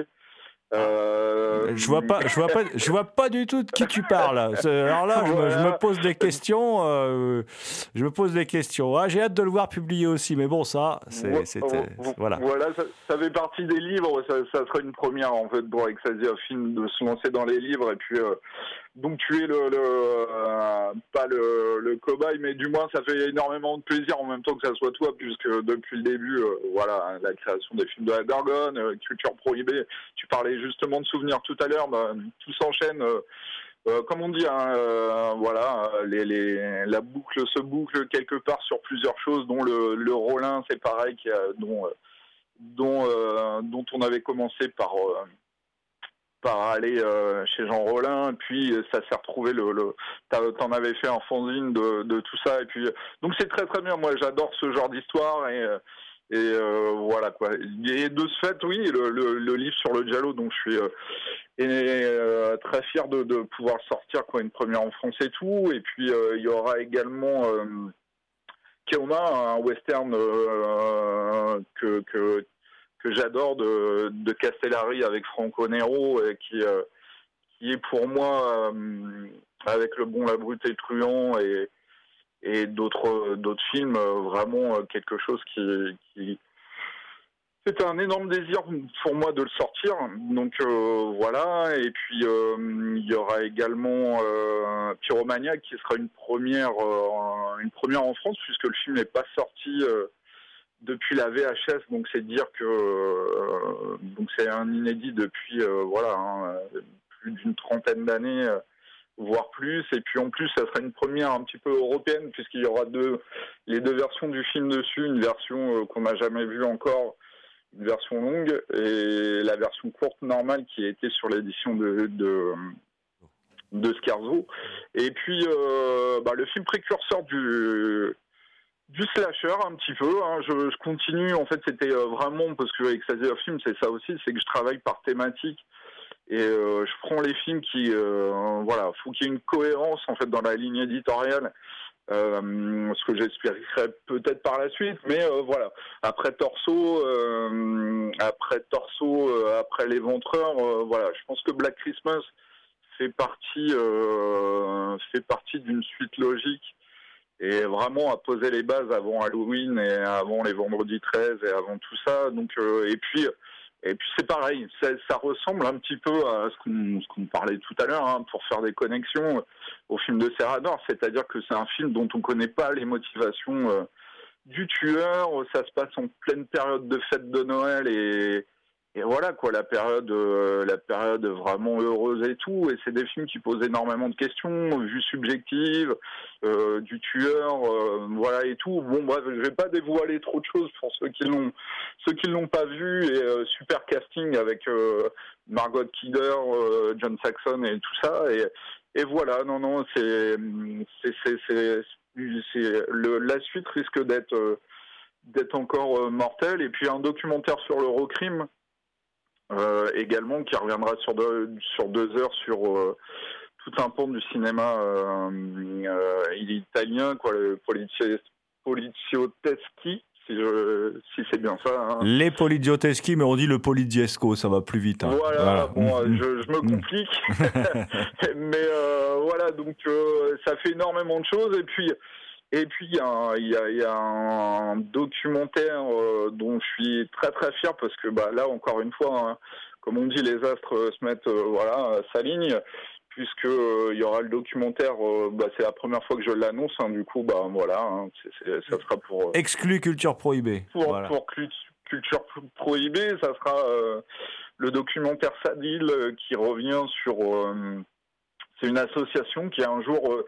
C: Euh... Je vois pas, je vois pas, je vois pas du tout de qui tu parles. Alors là, je, voilà. me, je me pose des questions. Euh, je me pose des questions. Ah, j'ai hâte de le voir publié aussi, mais bon, ça, c'est, c'était, voilà.
G: Voilà, ça, ça fait partie des livres. Ça, ça serait une première en fait pour Extasia Film de se lancer dans les livres et puis euh, donc tu es le, le euh, pas le, le cobaye, mais du moins ça fait énormément de plaisir en même temps que ça soit toi, puisque depuis le début, euh, voilà, la création des films de la Gorgone, euh, Culture Prohibée. Tu parlais justement de souvenirs tout à l'heure, bah, tout s'enchaîne. Euh, euh, comme on dit, hein, euh, voilà, les, les, la boucle se boucle quelque part sur plusieurs choses, dont le, le Rollin, c'est pareil, qui a, dont, euh, dont, euh, dont on avait commencé par euh, par aller euh, chez Jean Rollin, puis ça s'est retrouvé le, le t'en avais fait un fanzine de, de tout ça, et puis donc c'est très très bien. Moi, j'adore ce genre d'histoire et et euh, voilà quoi. Et de ce fait, oui, le, le, le livre sur le giallo, donc je suis euh, et, euh, très fier de, de pouvoir le sortir, quoi, une première en France et tout. Et puis euh, il y aura également euh, Keoma, un western euh, que que que j'adore de, de Castellari avec Franco Nero, et qui, euh, qui est pour moi, euh, avec Le Bon, la Brute et le Truand et, et d'autres, d'autres films, euh, vraiment quelque chose qui, qui... C'était un énorme désir pour moi de le sortir. Donc euh, voilà, et puis euh, il y aura également euh, Pyromaniac qui sera une première, euh, une première en France, puisque le film n'est pas sorti... Euh, depuis la V H S, donc c'est dire que euh, donc c'est un inédit depuis euh, voilà hein, plus d'une trentaine d'années, euh, voire plus. Et puis en plus, ça sera une première un petit peu européenne, puisqu'il y aura deux les deux versions du film dessus, une version euh, qu'on n'a jamais vue encore, une version longue, et la version courte normale qui a été sur l'édition de, de de Scarzo. Et puis euh, bah, le film précurseur du Du slasher un petit peu, hein. je, je continue, en fait c'était euh, vraiment, parce que Extasia Film c'est ça aussi, c'est que je travaille par thématique et euh, je prends les films qui, euh, voilà, faut qu'il y ait une cohérence en fait dans la ligne éditoriale, euh, ce que j'expliquerai peut-être par la suite, mais euh, voilà, après Torso, euh, après Torso, euh, après L'Éventreur, euh, voilà, je pense que Black Christmas fait partie, euh, fait partie d'une suite logique. Et vraiment à poser les bases avant Halloween et avant les vendredis treize et avant tout ça. Donc euh, et puis et puis c'est pareil, ça, ça ressemble un petit peu à ce qu'on, ce qu'on parlait tout à l'heure, hein, pour faire des connexions au film de Serrador. C'est-à-dire que c'est un film dont on connaît pas les motivations euh, du tueur. Ça se passe en pleine période de fête de Noël et Et voilà quoi, la période, euh, la période vraiment heureuse et tout. Et c'est des films qui posent énormément de questions, vues subjectives, euh, du tueur, euh, voilà et tout. Bon bref, je vais pas dévoiler trop de choses pour ceux qui l'ont, ceux qui l'ont pas vu. Et euh, super casting avec euh, Margot Kidder, euh, John Saxon et tout ça. Et, et voilà, non non, c'est, c'est, c'est, c'est, c'est le, la suite risque d'être, euh, d'être encore euh, mortelle. Et puis un documentaire sur l'Eurocrime. Euh, également qui reviendra sur deux, sur deux heures sur euh, tout un pan du cinéma euh, euh, italien, quoi, le polizi- Polizioteschi, si, je, si c'est bien ça. Hein.
C: Les Polizioteschi, mais on dit le Poliziesco, ça va plus vite. Hein.
G: Voilà, voilà. Bon,
C: mmh.
G: je, je me complique. mais euh, voilà, donc euh, ça fait énormément de choses. Et puis, Et puis il y, y, y a un documentaire euh, dont je suis très très fier parce que bah, là encore une fois, hein, comme on dit, les astres se mettent, euh, voilà, s'alignent, puisque il euh, y aura le documentaire. Euh, bah, c'est la première fois que je l'annonce, hein, du coup, bah voilà, hein, c'est, c'est, ça sera pour euh,
C: exclu Culture Prohibée.
G: Pour,
C: voilà.
G: pour Culture Prohibée, ça sera euh, le documentaire Sadil euh, qui revient sur. Euh, c'est une association qui un jour euh,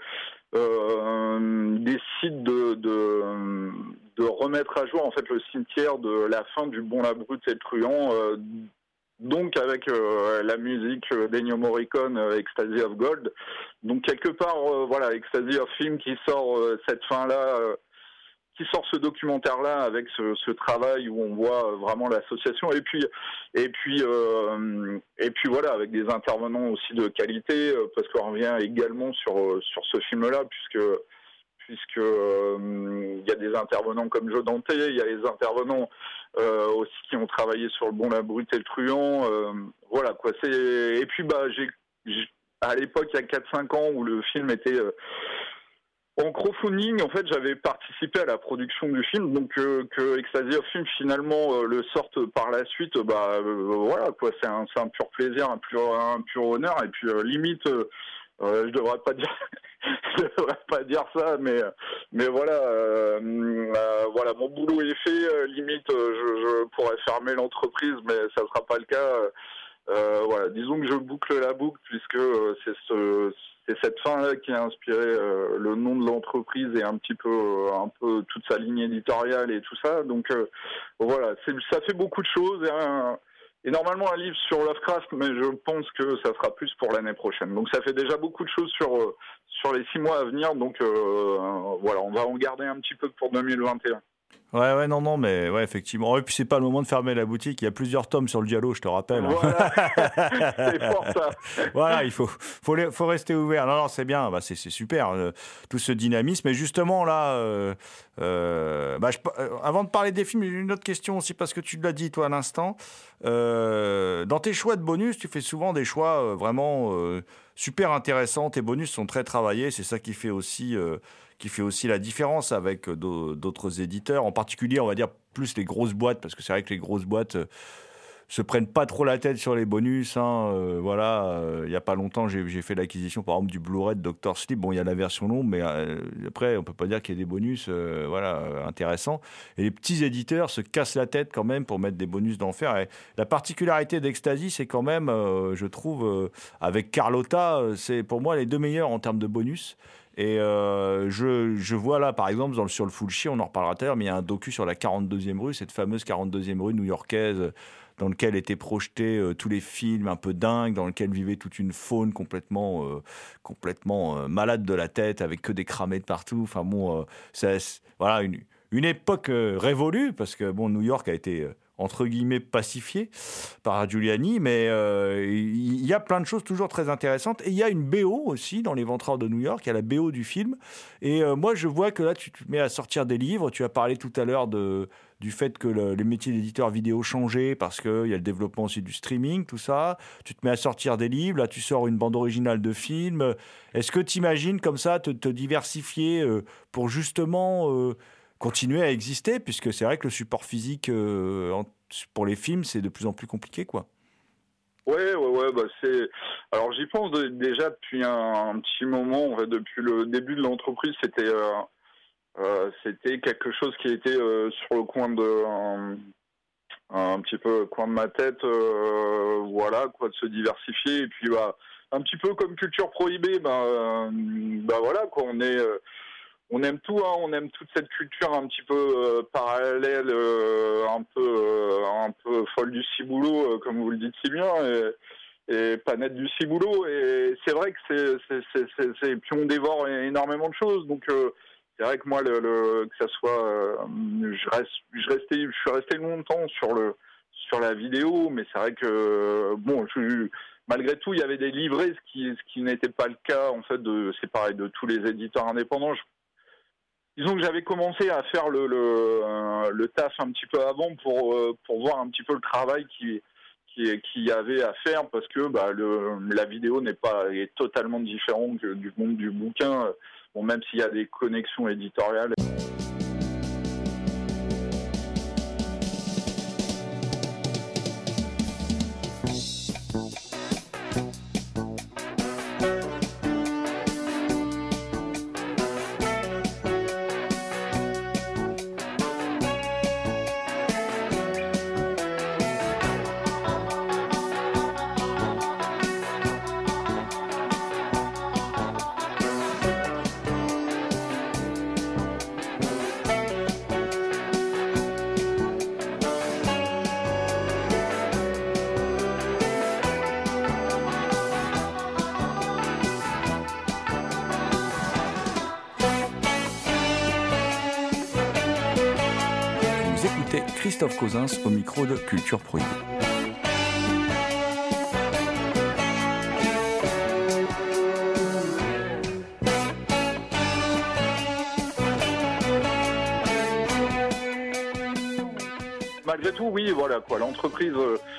G: Euh, décide de, de, de remettre à jour en fait le cimetière de la fin du Bon, la Brute et le Truand, euh, donc avec euh, la musique d'Ennio Morricone, euh, Ecstasy of Gold. Donc quelque part, euh, voilà, Ecstasy of Film qui sort euh, cette fin-là, euh, qui sort ce documentaire-là avec ce, ce travail où on voit vraiment l'association et puis et puis euh, et puis voilà, avec des intervenants aussi de qualité, parce qu'on revient également sur sur ce film-là, puisque puisque euh, il y a des intervenants comme Joe Dante, il y a les intervenants euh, aussi qui ont travaillé sur Le Bon, la Brute et le Truand, euh, voilà quoi. C'est et puis bah j'ai, j'ai à l'époque il y a quatre cinq ans où le film était euh, en crowdfunding, en fait, j'avais participé à la production du film, donc euh, que Ecstasy of Film finalement euh, le sorte par la suite, bah euh, voilà quoi, c'est un, c'est un pur plaisir, un pur, un pur honneur, et puis euh, limite, euh, euh, je devrais pas dire, je devrais pas dire ça, mais mais voilà, euh, euh, voilà, mon boulot est fait, euh, limite, euh, je, je pourrais fermer l'entreprise, mais ça sera pas le cas. Euh, voilà, disons que je boucle la boucle puisque euh, c'est ce C'est cette fin-là qui a inspiré euh, le nom de l'entreprise et un petit peu, euh, un peu toute sa ligne éditoriale et tout ça. Donc euh, voilà, c'est, ça fait beaucoup de choses. Et, un, et normalement un livre sur Lovecraft, mais je pense que ça sera plus pour l'année prochaine. Donc ça fait déjà beaucoup de choses sur euh, sur les six mois à venir. Donc euh, voilà, on va en garder un petit peu pour deux mille vingt et un.
C: Ouais, ouais, non, non, mais ouais, effectivement. Et puis, c'est pas le moment de fermer la boutique. Il y a plusieurs tomes sur le Giallo, je te rappelle.
G: Voilà, c'est fort ça.
C: Voilà, il faut, faut, faut rester ouvert. Non, non, c'est bien, bah, c'est, c'est super, euh, tout ce dynamisme. Et justement, là, euh, euh, bah, je, euh, avant de parler des films, j'ai une autre question aussi, parce que tu l'as dit, toi, à l'instant. Euh, dans tes choix de bonus, tu fais souvent des choix euh, vraiment euh, super intéressants. Tes bonus sont très travaillés. C'est ça qui fait aussi... Euh, qui fait aussi la différence avec d'autres éditeurs, en particulier, on va dire, plus les grosses boîtes, parce que c'est vrai que les grosses boîtes euh, se prennent pas trop la tête sur les bonus. Hein, euh, voilà, euh, il y a pas longtemps, j'ai, j'ai fait l'acquisition, par exemple, du Blu-ray de docteur Sleep. Bon, il y a la version longue, mais euh, après, on peut pas dire qu'il y ait des bonus euh, voilà, euh, intéressants. Et les petits éditeurs se cassent la tête quand même pour mettre des bonus d'enfer. Et la particularité d'Ecstasy, c'est quand même, euh, je trouve, euh, avec Carlotta, c'est pour moi les deux meilleurs en termes de bonus. Et euh, je, je vois là, par exemple, dans le, sur le Fulci, on en reparlera tout à l'heure, mais il y a un docu sur la quarante-deuxième rue, cette fameuse quarante-deuxième rue new-yorkaise, dans lequel étaient projetés euh, tous les films un peu dingues, dans lequel vivait toute une faune complètement, euh, complètement euh, malade de la tête, avec que des cramés de partout. Enfin bon, euh, c'est, c'est, voilà, une, une époque euh, révolue, parce que bon, New York a été... Euh, entre guillemets pacifié par Giuliani, mais euh, il y a plein de choses toujours très intéressantes. Et il y a une B O aussi dans Les Ventreurs de New York, il y a la B O du film. Et euh, moi, je vois que là, tu te mets à sortir des livres. Tu as parlé tout à l'heure de, du fait que le, les métiers d'éditeur vidéo changeaient parce qu'il y a le développement aussi du streaming, tout ça. Tu te mets à sortir des livres. Là, tu sors une bande originale de film. Est-ce que tu imagines comme ça te, te diversifier euh, pour justement... Euh, continuer à exister, puisque c'est vrai que le support physique euh, en, pour les films, c'est de plus en plus compliqué, quoi.
G: Ouais, ouais, ouais, bah c'est. Alors j'y pense de, déjà depuis un, un petit moment, en fait, depuis le début de l'entreprise, c'était euh, euh, c'était quelque chose qui était euh, sur le coin de un, un petit peu coin de ma tête, euh, voilà, quoi, de se diversifier, et puis bah un petit peu comme Culture Prohibée, bah, euh, bah voilà, quoi, on est euh, On aime tout, hein, on aime toute cette culture un petit peu euh, parallèle, euh, un peu euh, un peu folle du ciboulot, euh, comme vous le dites si bien, et, et pas net du ciboulot. Et c'est vrai que c'est, c'est, c'est, c'est, c'est puis on dévore énormément de choses. Donc euh, c'est vrai que moi, le, le, que ça soit, euh, je reste, je restais, je suis resté longtemps sur le sur la vidéo, mais c'est vrai que bon, je, malgré tout, il y avait des livrets, ce qui ce qui n'était pas le cas en fait de, c'est pareil, de tous les éditeurs indépendants. Je, Disons que j'avais commencé à faire le, le, euh, le taf un petit peu avant pour, euh, pour voir un petit peu le travail qui, qui, qui y avait à faire, parce que bah, le, la vidéo n'est pas, est totalement différente du monde du bouquin, bon, même s'il y a des connexions éditoriales.
C: Christophe Causins au micro de Culture Prohibée.
G: Malgré tout, oui, voilà quoi. L'entreprise,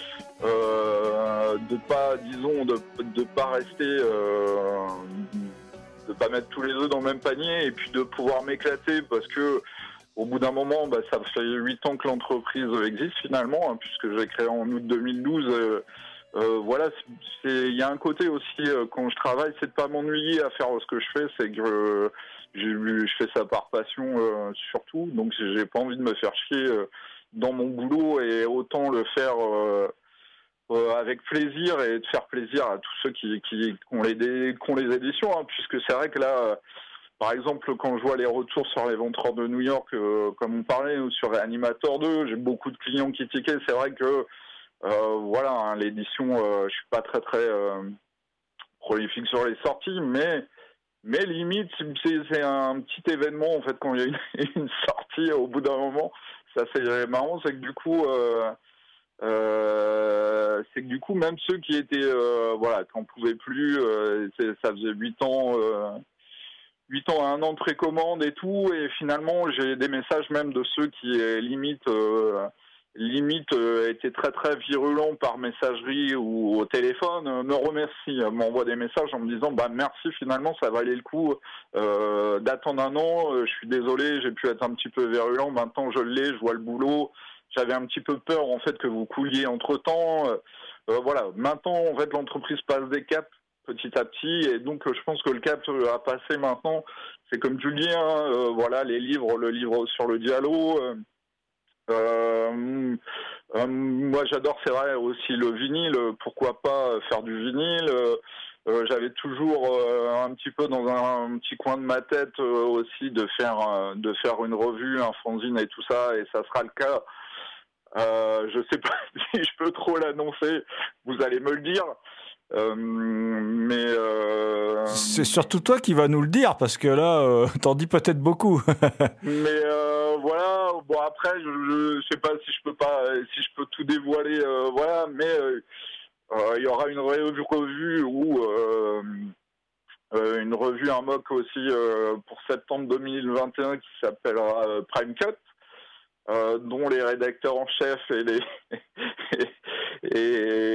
G: euh, de pas, disons, de de pas rester, euh, de pas mettre tous les œufs dans le même panier, et puis de pouvoir m'éclater, parce que au bout d'un moment, bah, ça fait huit ans que l'entreprise existe finalement, hein, puisque j'ai créé en août deux mille douze. Euh, euh, voilà, c'est, il y a un côté aussi euh, quand je travaille, c'est de pas m'ennuyer à faire ce que je fais, c'est que euh, je fais ça par passion euh, surtout, donc j'ai pas envie de me faire chier. Euh, dans mon boulot, et autant le faire euh, euh, avec plaisir et de faire plaisir à tous ceux qui, qui, qui, ont, les, qui ont les éditions, hein, puisque c'est vrai que là, euh, par exemple, quand je vois les retours sur les Ventreurs de New York, euh, comme on parlait, ou sur Reanimator deux, j'ai beaucoup de clients qui tiquaient. C'est vrai que euh, voilà, hein, l'édition, euh, je suis pas très très euh, prolifique sur les sorties, mais mais limite, c'est, c'est un petit événement en fait quand il y a une, une sortie au bout d'un moment. Ça c'est marrant, c'est que du coup, euh, euh, c'est que du coup même ceux qui étaient, euh, voilà, qui n'en pouvaient plus, euh, c'est, ça faisait huit ans, euh, huit ans à un an de précommande et tout, et finalement j'ai des messages même de ceux qui euh, limite, euh, limite euh, étaient très très virulents par messagerie ou au téléphone, euh, me remercient, euh, m'envoient des messages en me disant bah merci, finalement ça valait le coup euh, d'attendre un an, euh, je suis désolé, j'ai pu être un petit peu virulent, maintenant je l'ai, je vois le boulot, j'avais un petit peu peur en fait que vous couliez entre temps, euh, euh, voilà, maintenant en fait l'entreprise passe des caps petit à petit, et donc je pense que le cap a passé maintenant, c'est comme tu le dis, hein, euh, voilà, les livres, le livre sur le Diallo, euh, Euh, euh, moi j'adore, c'est vrai, aussi le vinyle, pourquoi pas faire du vinyle, euh, j'avais toujours euh, un petit peu dans un, un petit coin de ma tête euh, aussi de faire, euh, de faire une revue, un fanzine et tout ça, et ça sera le cas. Euh, je sais pas si je peux trop l'annoncer, vous allez me le dire. Euh, mais euh...
C: c'est surtout toi qui vas nous le dire, parce que là euh, t'en dis peut-être beaucoup.
G: mais euh, voilà, bon après je, je sais pas si je peux pas, si je peux tout dévoiler, euh, voilà, mais il euh, euh, y aura une revue, revue ou euh, euh, une revue, un mock aussi euh, pour septembre deux mille vingt et un qui s'appellera euh, Prime Cut. Euh, dont les rédacteurs en chef et les et,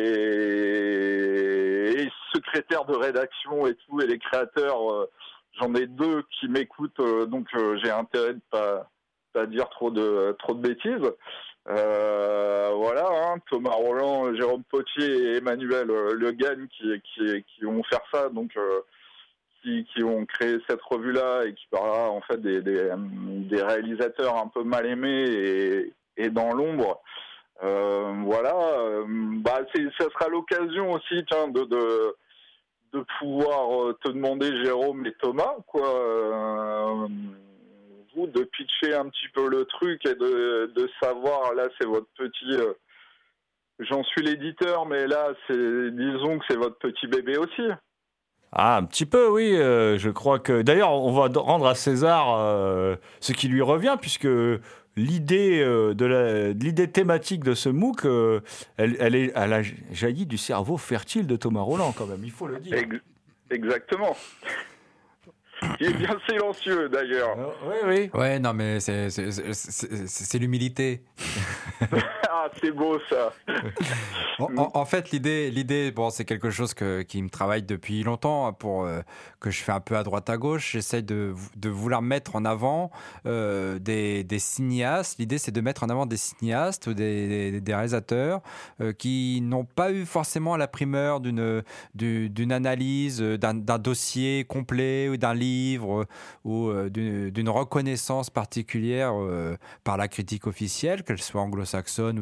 G: et, et secrétaires de rédaction et tout, et les créateurs, euh, j'en ai deux qui m'écoutent, euh, donc euh, j'ai intérêt de pas pas dire trop de trop de bêtises. Euh, voilà, hein, Thomas Roland, Jérôme Potier et Emmanuel euh, Le Gagne qui qui qui vont faire ça, donc euh, Qui, qui ont créé cette revue-là et qui parlera en fait des, des, des réalisateurs un peu mal aimés et, et dans l'ombre. Euh, voilà, euh, bah c'est, ça sera l'occasion aussi, tiens, de, de de pouvoir te demander, Jérôme et Thomas, quoi, euh, vous de pitcher un petit peu le truc et de de savoir, là c'est votre petit, euh, j'en suis l'éditeur, mais là c'est, disons que c'est votre petit bébé aussi.
C: Ah, un petit peu, oui. Euh, je crois que... D'ailleurs, on va rendre à César euh, ce qui lui revient, puisque l'idée, euh, de la, l'idée thématique de ce MOOC, euh, elle, elle, est, elle a jailli du cerveau fertile de Thomas Roland, quand même, il faut le dire.
G: Exactement. Il est bien silencieux, d'ailleurs.
C: Euh, oui, oui.
H: Ouais, non, mais c'est, c'est, c'est, c'est, c'est l'humilité.
G: Ah, c'est beau, ça.
H: en, en, en fait, l'idée, l'idée, bon, c'est quelque chose que, qui me travaille depuis longtemps, pour, euh, que je fais un peu à droite à gauche. J'essaie de, de vouloir mettre en avant euh, des, des cinéastes. L'idée, c'est de mettre en avant des cinéastes ou des, des, des réalisateurs euh, qui n'ont pas eu forcément la primeur d'une, d'une, d'une analyse, d'un, d'un dossier complet ou d'un livre, ou euh, d'une, d'une reconnaissance particulière euh, par la critique officielle, qu'elle soit anglo-saxonne ou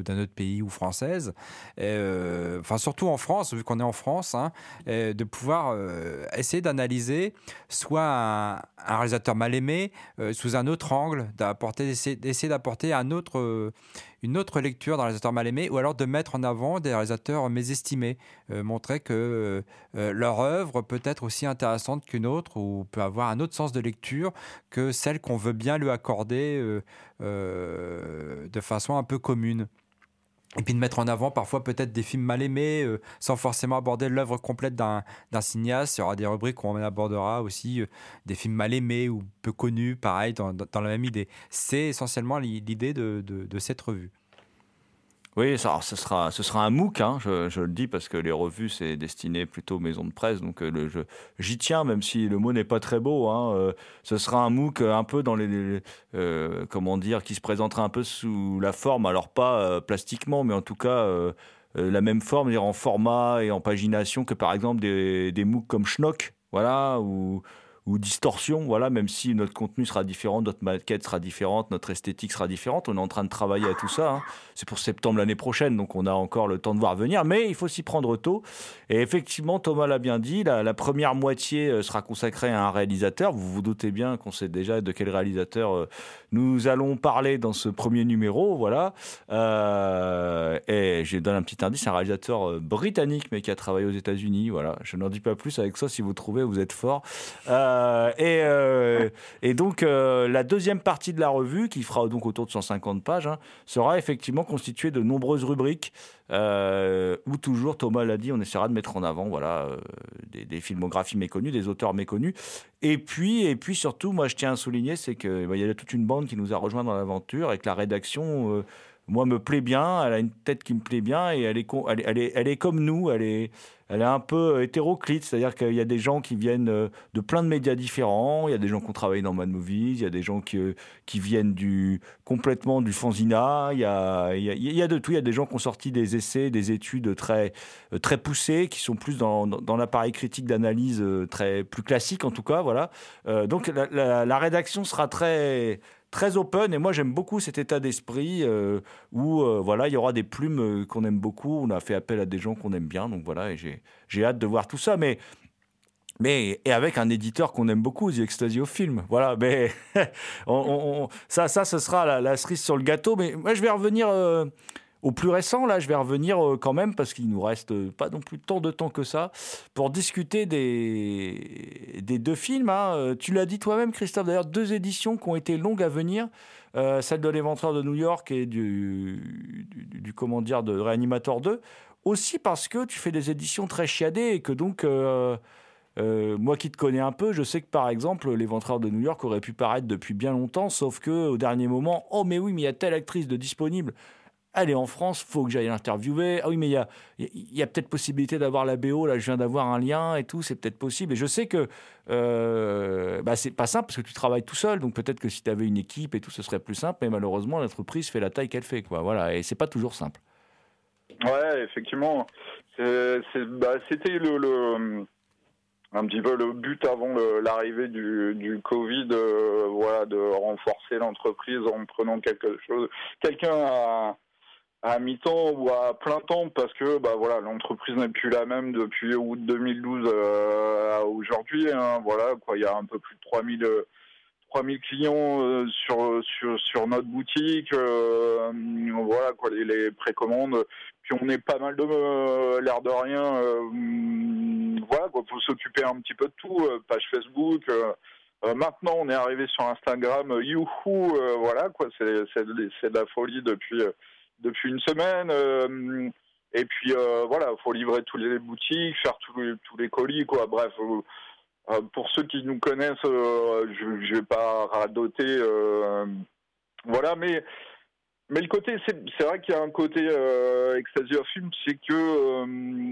H: d'un autre pays ou française, euh, enfin surtout en France, vu qu'on est en France, hein, euh, de pouvoir euh, essayer d'analyser soit un, un réalisateur mal aimé euh, sous un autre angle, d'apporter, d'essayer, d'essayer d'apporter un autre, euh, une autre lecture d'un réalisateur mal aimé, ou alors de mettre en avant des réalisateurs mésestimés, euh, montrer que euh, leur œuvre peut être aussi intéressante qu'une autre, ou peut avoir un autre sens de lecture que celle qu'on veut bien lui accorder euh, euh, de façon un peu commune. Et puis de mettre en avant parfois peut-être des films mal aimés, euh, sans forcément aborder l'œuvre complète d'un, d'un cinéaste. Il y aura des rubriques où on abordera aussi euh, des films mal aimés ou peu connus, pareil, dans, dans la même idée. C'est essentiellement l'idée de, de, de cette revue.
C: Oui, ça, alors, ce, sera, ce sera un MOOC, hein, je, je le dis, parce que les revues, c'est destiné plutôt aux maisons de presse, donc euh, le, je, j'y tiens, même si le mot n'est pas très beau. Hein, euh, ce sera un MOOC un peu dans les... les euh, comment dire, qui se présentera un peu sous la forme, alors pas euh, plastiquement, mais en tout cas... Euh, euh, la même forme, en format et en pagination que par exemple des, des MOOC comme Schnock, voilà, ou... ou Distorsion, voilà, même si notre contenu sera différent, notre maquette sera différente, notre esthétique sera différente, on est en train de travailler à tout ça, hein. C'est pour septembre l'année prochaine, donc on a encore le temps de voir venir, mais il faut s'y prendre tôt. Et effectivement, Thomas l'a bien dit, la, la première moitié sera consacrée à un réalisateur. Vous vous doutez bien qu'on sait déjà de quel réalisateur nous allons parler dans ce premier numéro, voilà. Euh, et je donne un petit indice, un réalisateur britannique, mais qui a travaillé aux États-Unis, voilà. Je n'en dis pas plus avec ça, si vous trouvez, vous êtes fort. Euh, et, euh, et donc, euh, la deuxième partie de la revue, qui fera donc autour de cent cinquante pages, hein, sera effectivement constituée de nombreuses rubriques euh, où toujours, Thomas l'a dit, on essaiera de mettre en avant voilà, euh, des, des filmographies méconnues, des auteurs méconnus. Et puis, et puis surtout, moi je tiens à souligner, c'est qu'il bah, y a toute une bande qui nous a rejoints dans l'aventure et que la rédaction... Euh, moi, me plaît bien, elle a une tête qui me plaît bien et elle est, elle est, elle est, elle est comme nous, elle est, elle est un peu hétéroclite, c'est-à-dire qu'il y a des gens qui viennent de plein de médias différents, il y a des gens qui ont travaillé dans Mad Movies, il y a des gens qui, qui viennent du, complètement du fanzina, il y, a, il, y a, il y a de tout, il y a des gens qui ont sorti des essais, des études très, très poussées, qui sont plus dans, dans, dans l'appareil critique d'analyse très, plus classique en tout cas, voilà. Euh, donc la, la, la rédaction sera très... très open, et moi j'aime beaucoup cet état d'esprit euh, où euh, voilà, il y aura des plumes euh, qu'on aime beaucoup, on a fait appel à des gens qu'on aime bien, donc voilà, et j'ai, j'ai hâte de voir tout ça, mais, mais et avec un éditeur qu'on aime beaucoup, The Ecstasy of Film, voilà, mais on, on, ça, ça, ce sera la, la cerise sur le gâteau, mais moi je vais revenir... Euh, Au plus récent, là, je vais revenir quand même, parce qu'il nous reste pas non plus tant de temps que ça, pour discuter des, des deux films. Hein. Tu l'as dit toi-même, Christophe, d'ailleurs, deux éditions qui ont été longues à venir, euh, celle de l'Éventreur de New York et du, du, du comment dire, de Réanimator deux, aussi parce que tu fais des éditions très chiadées et que donc... Euh, Euh, moi qui te connais un peu, je sais que par exemple l'Éventreur de New York aurait pu paraître depuis bien longtemps, sauf que au dernier moment, oh mais oui, mais il y a telle actrice de disponible, elle est en France, faut que j'aille l'interviewer. Ah oui, mais il y a, il y a peut-être possibilité d'avoir la B O, là je viens d'avoir un lien et tout, c'est peut-être possible. Et je sais que euh, bah, c'est pas simple parce que tu travailles tout seul, donc peut-être que si tu avais une équipe et tout, ce serait plus simple, mais malheureusement l'entreprise fait la taille qu'elle fait, quoi. Voilà, et c'est pas toujours simple.
G: Ouais, effectivement, c'est, c'est, bah, c'était le... le... un petit peu le but avant le, l'arrivée du, du Covid, euh, voilà, de renforcer l'entreprise en prenant quelque chose, quelqu'un à, à mi-temps ou à plein temps, parce que bah voilà, l'entreprise n'est plus la même depuis août deux mille douze euh, à aujourd'hui. Hein, voilà, quoi, il y a un peu plus de trois mille clients euh, sur sur sur notre boutique. Euh, voilà, quoi, les, les précommandes. Puis on est pas mal de euh, l'air de rien. Euh, voilà, quoi, faut s'occuper un petit peu de tout. Euh, page Facebook. Euh, euh, maintenant, on est arrivé sur Instagram. Euh, youhou, euh, voilà, quoi, c'est c'est c'est de la folie depuis euh, depuis une semaine. Euh, et puis euh, voilà, faut livrer tous les boutiques, faire tous les tous les colis, quoi. Bref. Euh, Euh, pour ceux qui nous connaissent, euh, je ne vais pas radoter, euh, voilà, mais, mais le côté, c'est, c'est vrai qu'il y a un côté euh, Ecstasy of Film, c'est que, euh,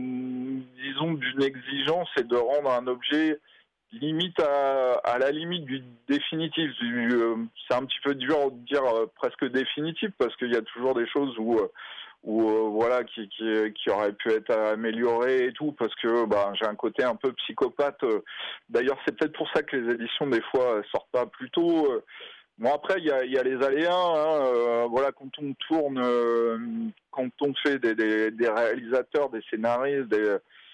G: disons, d'une exigence, c'est de rendre un objet limite à, à la limite du définitif. Du, euh, c'est un petit peu dur de dire euh, presque définitif, parce qu'il y a toujours des choses où... Euh, ou euh, voilà qui, qui qui aurait pu être amélioré et tout, parce que bah j'ai un côté un peu psychopathe. D'ailleurs c'est peut-être pour ça que les éditions des fois sortent pas plus tôt, Bon, après, il y a, y a les aléas. Hein, euh, voilà, quand on tourne, euh, quand on fait des, des, des réalisateurs, des scénaristes, des,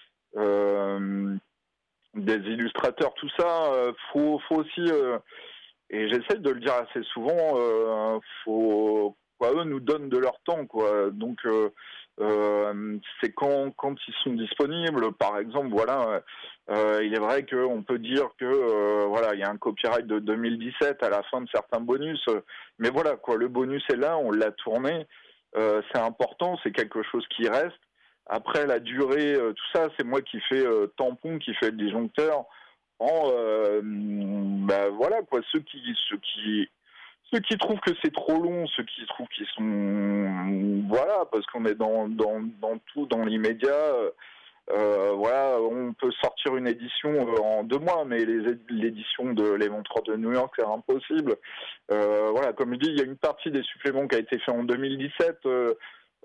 G: euh, des illustrateurs, tout ça, euh, faut, faut aussi, euh, et j'essaie de le dire assez souvent, euh, faut, quoi, eux nous donnent de leur temps, quoi. Donc, euh, euh, c'est quand, quand ils sont disponibles. Par exemple, voilà, euh, il est vrai qu'on peut dire que, euh, voilà, il y a un copyright de deux mille dix-sept à la fin de certains bonus, euh, mais voilà, quoi, le bonus est là, on l'a tourné, euh, c'est important, c'est quelque chose qui reste. Après, la durée, euh, tout ça, c'est moi qui fais euh, tampon, qui fait le disjoncteur. En, euh, bah voilà, quoi, ceux qui, ceux qui, ceux qui trouvent que c'est trop long, ceux qui trouvent qu'ils sont, voilà, parce qu'on est dans, dans, dans tout, dans l'immédiat. Euh, euh, voilà, on peut sortir une édition euh, en deux mois, mais les, l'édition de l'Éventreur de New York, c'est impossible. Euh, voilà, comme je dis, il y a une partie des suppléments qui a été fait en deux mille dix-sept. Euh,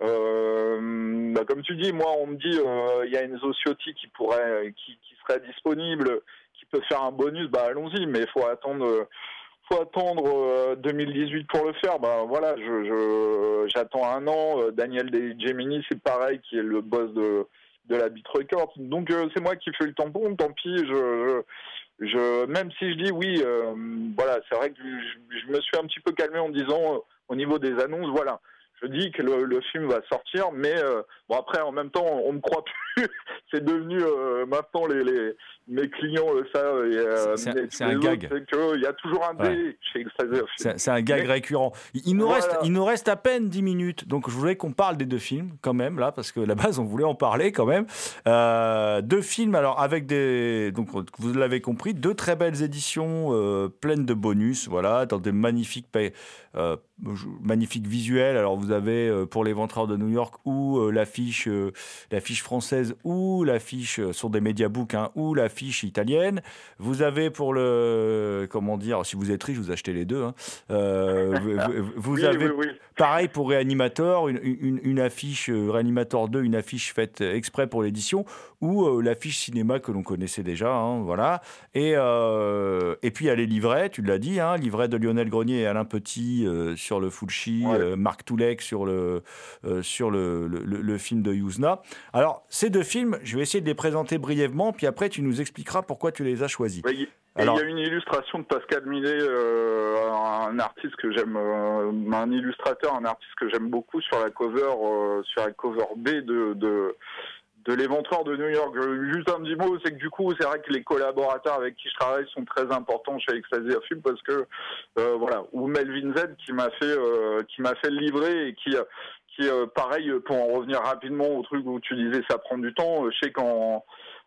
G: Euh, bah comme tu dis, moi on me dit il euh, y a Enzo Ciotti qui pourrait, qui, qui serait disponible, qui peut faire un bonus, bah allons-y, mais il faut attendre, faut attendre euh, deux mille dix-huit pour le faire. Bah voilà, je, je j'attends un an. Daniel De Gemini, c'est pareil, qui est le boss de de la Beat Records. Donc euh, c'est moi qui fais le tampon. Tant pis, je, je, je même si je dis oui, euh, voilà, c'est vrai que je, je me suis un petit peu calmé en disant euh, au niveau des annonces, voilà. Je dis que le, le film va sortir, mais euh, bon après en même temps on me croit plus. C'est devenu euh, maintenant les, les mes clients le savent. Euh,
C: c'est,
G: mais
C: c'est un gag.
G: C'est que il y a toujours un délai ouais. chez Extasia.
C: C'est, c'est un gag mais, récurrent. Il nous voilà. reste il nous reste à peine dix minutes, donc je voulais qu'on parle des deux films quand même là, parce que à la base on voulait en parler quand même. Euh, deux films alors avec des donc vous l'avez compris, deux très belles éditions euh, pleines de bonus, voilà, dans des magnifiques euh, magnifiques visuels. Alors vous avez euh, pour l'Éventreur de New York ou euh, l'affiche euh, l'affiche française ou l'affiche euh, sur des mediabooks hein, ou l'affiche italienne. Vous avez pour le comment dire, si vous êtes riche vous achetez les deux hein. euh, vous, vous oui, avez oui, oui. pareil pour Reanimator une, une, une affiche euh, Reanimator deux, une affiche faite exprès pour l'édition ou euh, l'affiche cinéma que l'on connaissait déjà hein, voilà. Et, euh, et puis il y a les livrets, tu l'as dit hein, livret de Lionel Grenier et Alain Petit euh, sur le Fulci, ouais. euh, Marc Toulek sur le euh, sur le, le, le, le film de Yuzna. Alors ces deux films, je vais essayer de les présenter brièvement, puis après tu nous expliqueras pourquoi tu les as choisis.
G: Oui. Alors, il y a une illustration de Pascal Millet, euh, un artiste que j'aime, euh, un illustrateur, un artiste que j'aime beaucoup sur la cover, euh, sur la cover B de de, de l'Éventreur de New York. Juste un petit mot, c'est que du coup, c'est vrai que les collaborateurs avec qui je travaille sont très importants chez Extasia Film parce que euh, voilà, ou Melvin Z qui m'a fait euh, qui m'a fait le livret et qui qui euh, pareil pour en revenir rapidement au truc où tu disais ça prend du temps. Je sais qu'en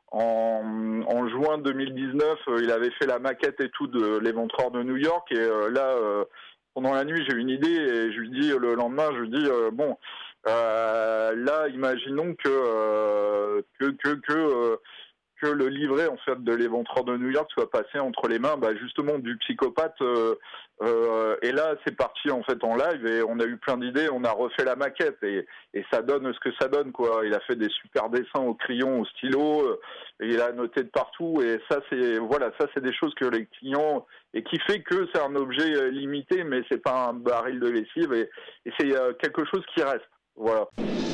G: En, en juin deux mille dix-neuf, euh, il avait fait la maquette et tout de l'Éventreur de New York. Et euh, là, euh, pendant la nuit, j'ai eu une idée et je lui dis le lendemain, je lui dis euh, bon, euh, là, imaginons que euh, que que que, euh, que le livret en fait de l'Éventreur de New York soit passé entre les mains, bah, justement du psychopathe. Euh, euh, et là, c'est parti en fait en live et on a eu plein d'idées. On a refait la maquette et, et ça donne ce que ça donne quoi. Il a fait des super dessins au crayon, au stylo. Euh, et il a noté de partout et ça c'est voilà, ça c'est des choses que les clients et qui fait que c'est un objet limité, mais c'est pas un baril de lessive et, et c'est euh, quelque chose qui reste. Voilà.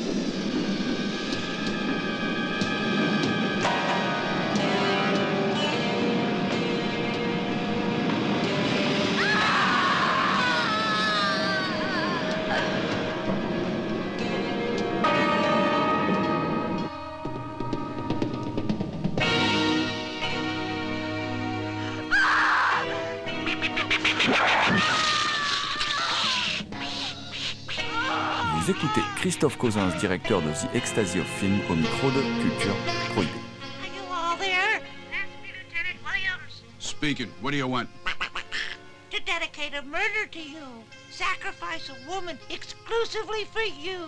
C: Vous écoutez Christophe Cozins, directeur de The Extasia Film, au micro de Culture Prohibée.
I: Are you all there? That's me, Lieutenant Williams.
J: Speaking. What do you want?
I: To dedicate a murder to you. Sacrifice a woman exclusively for you.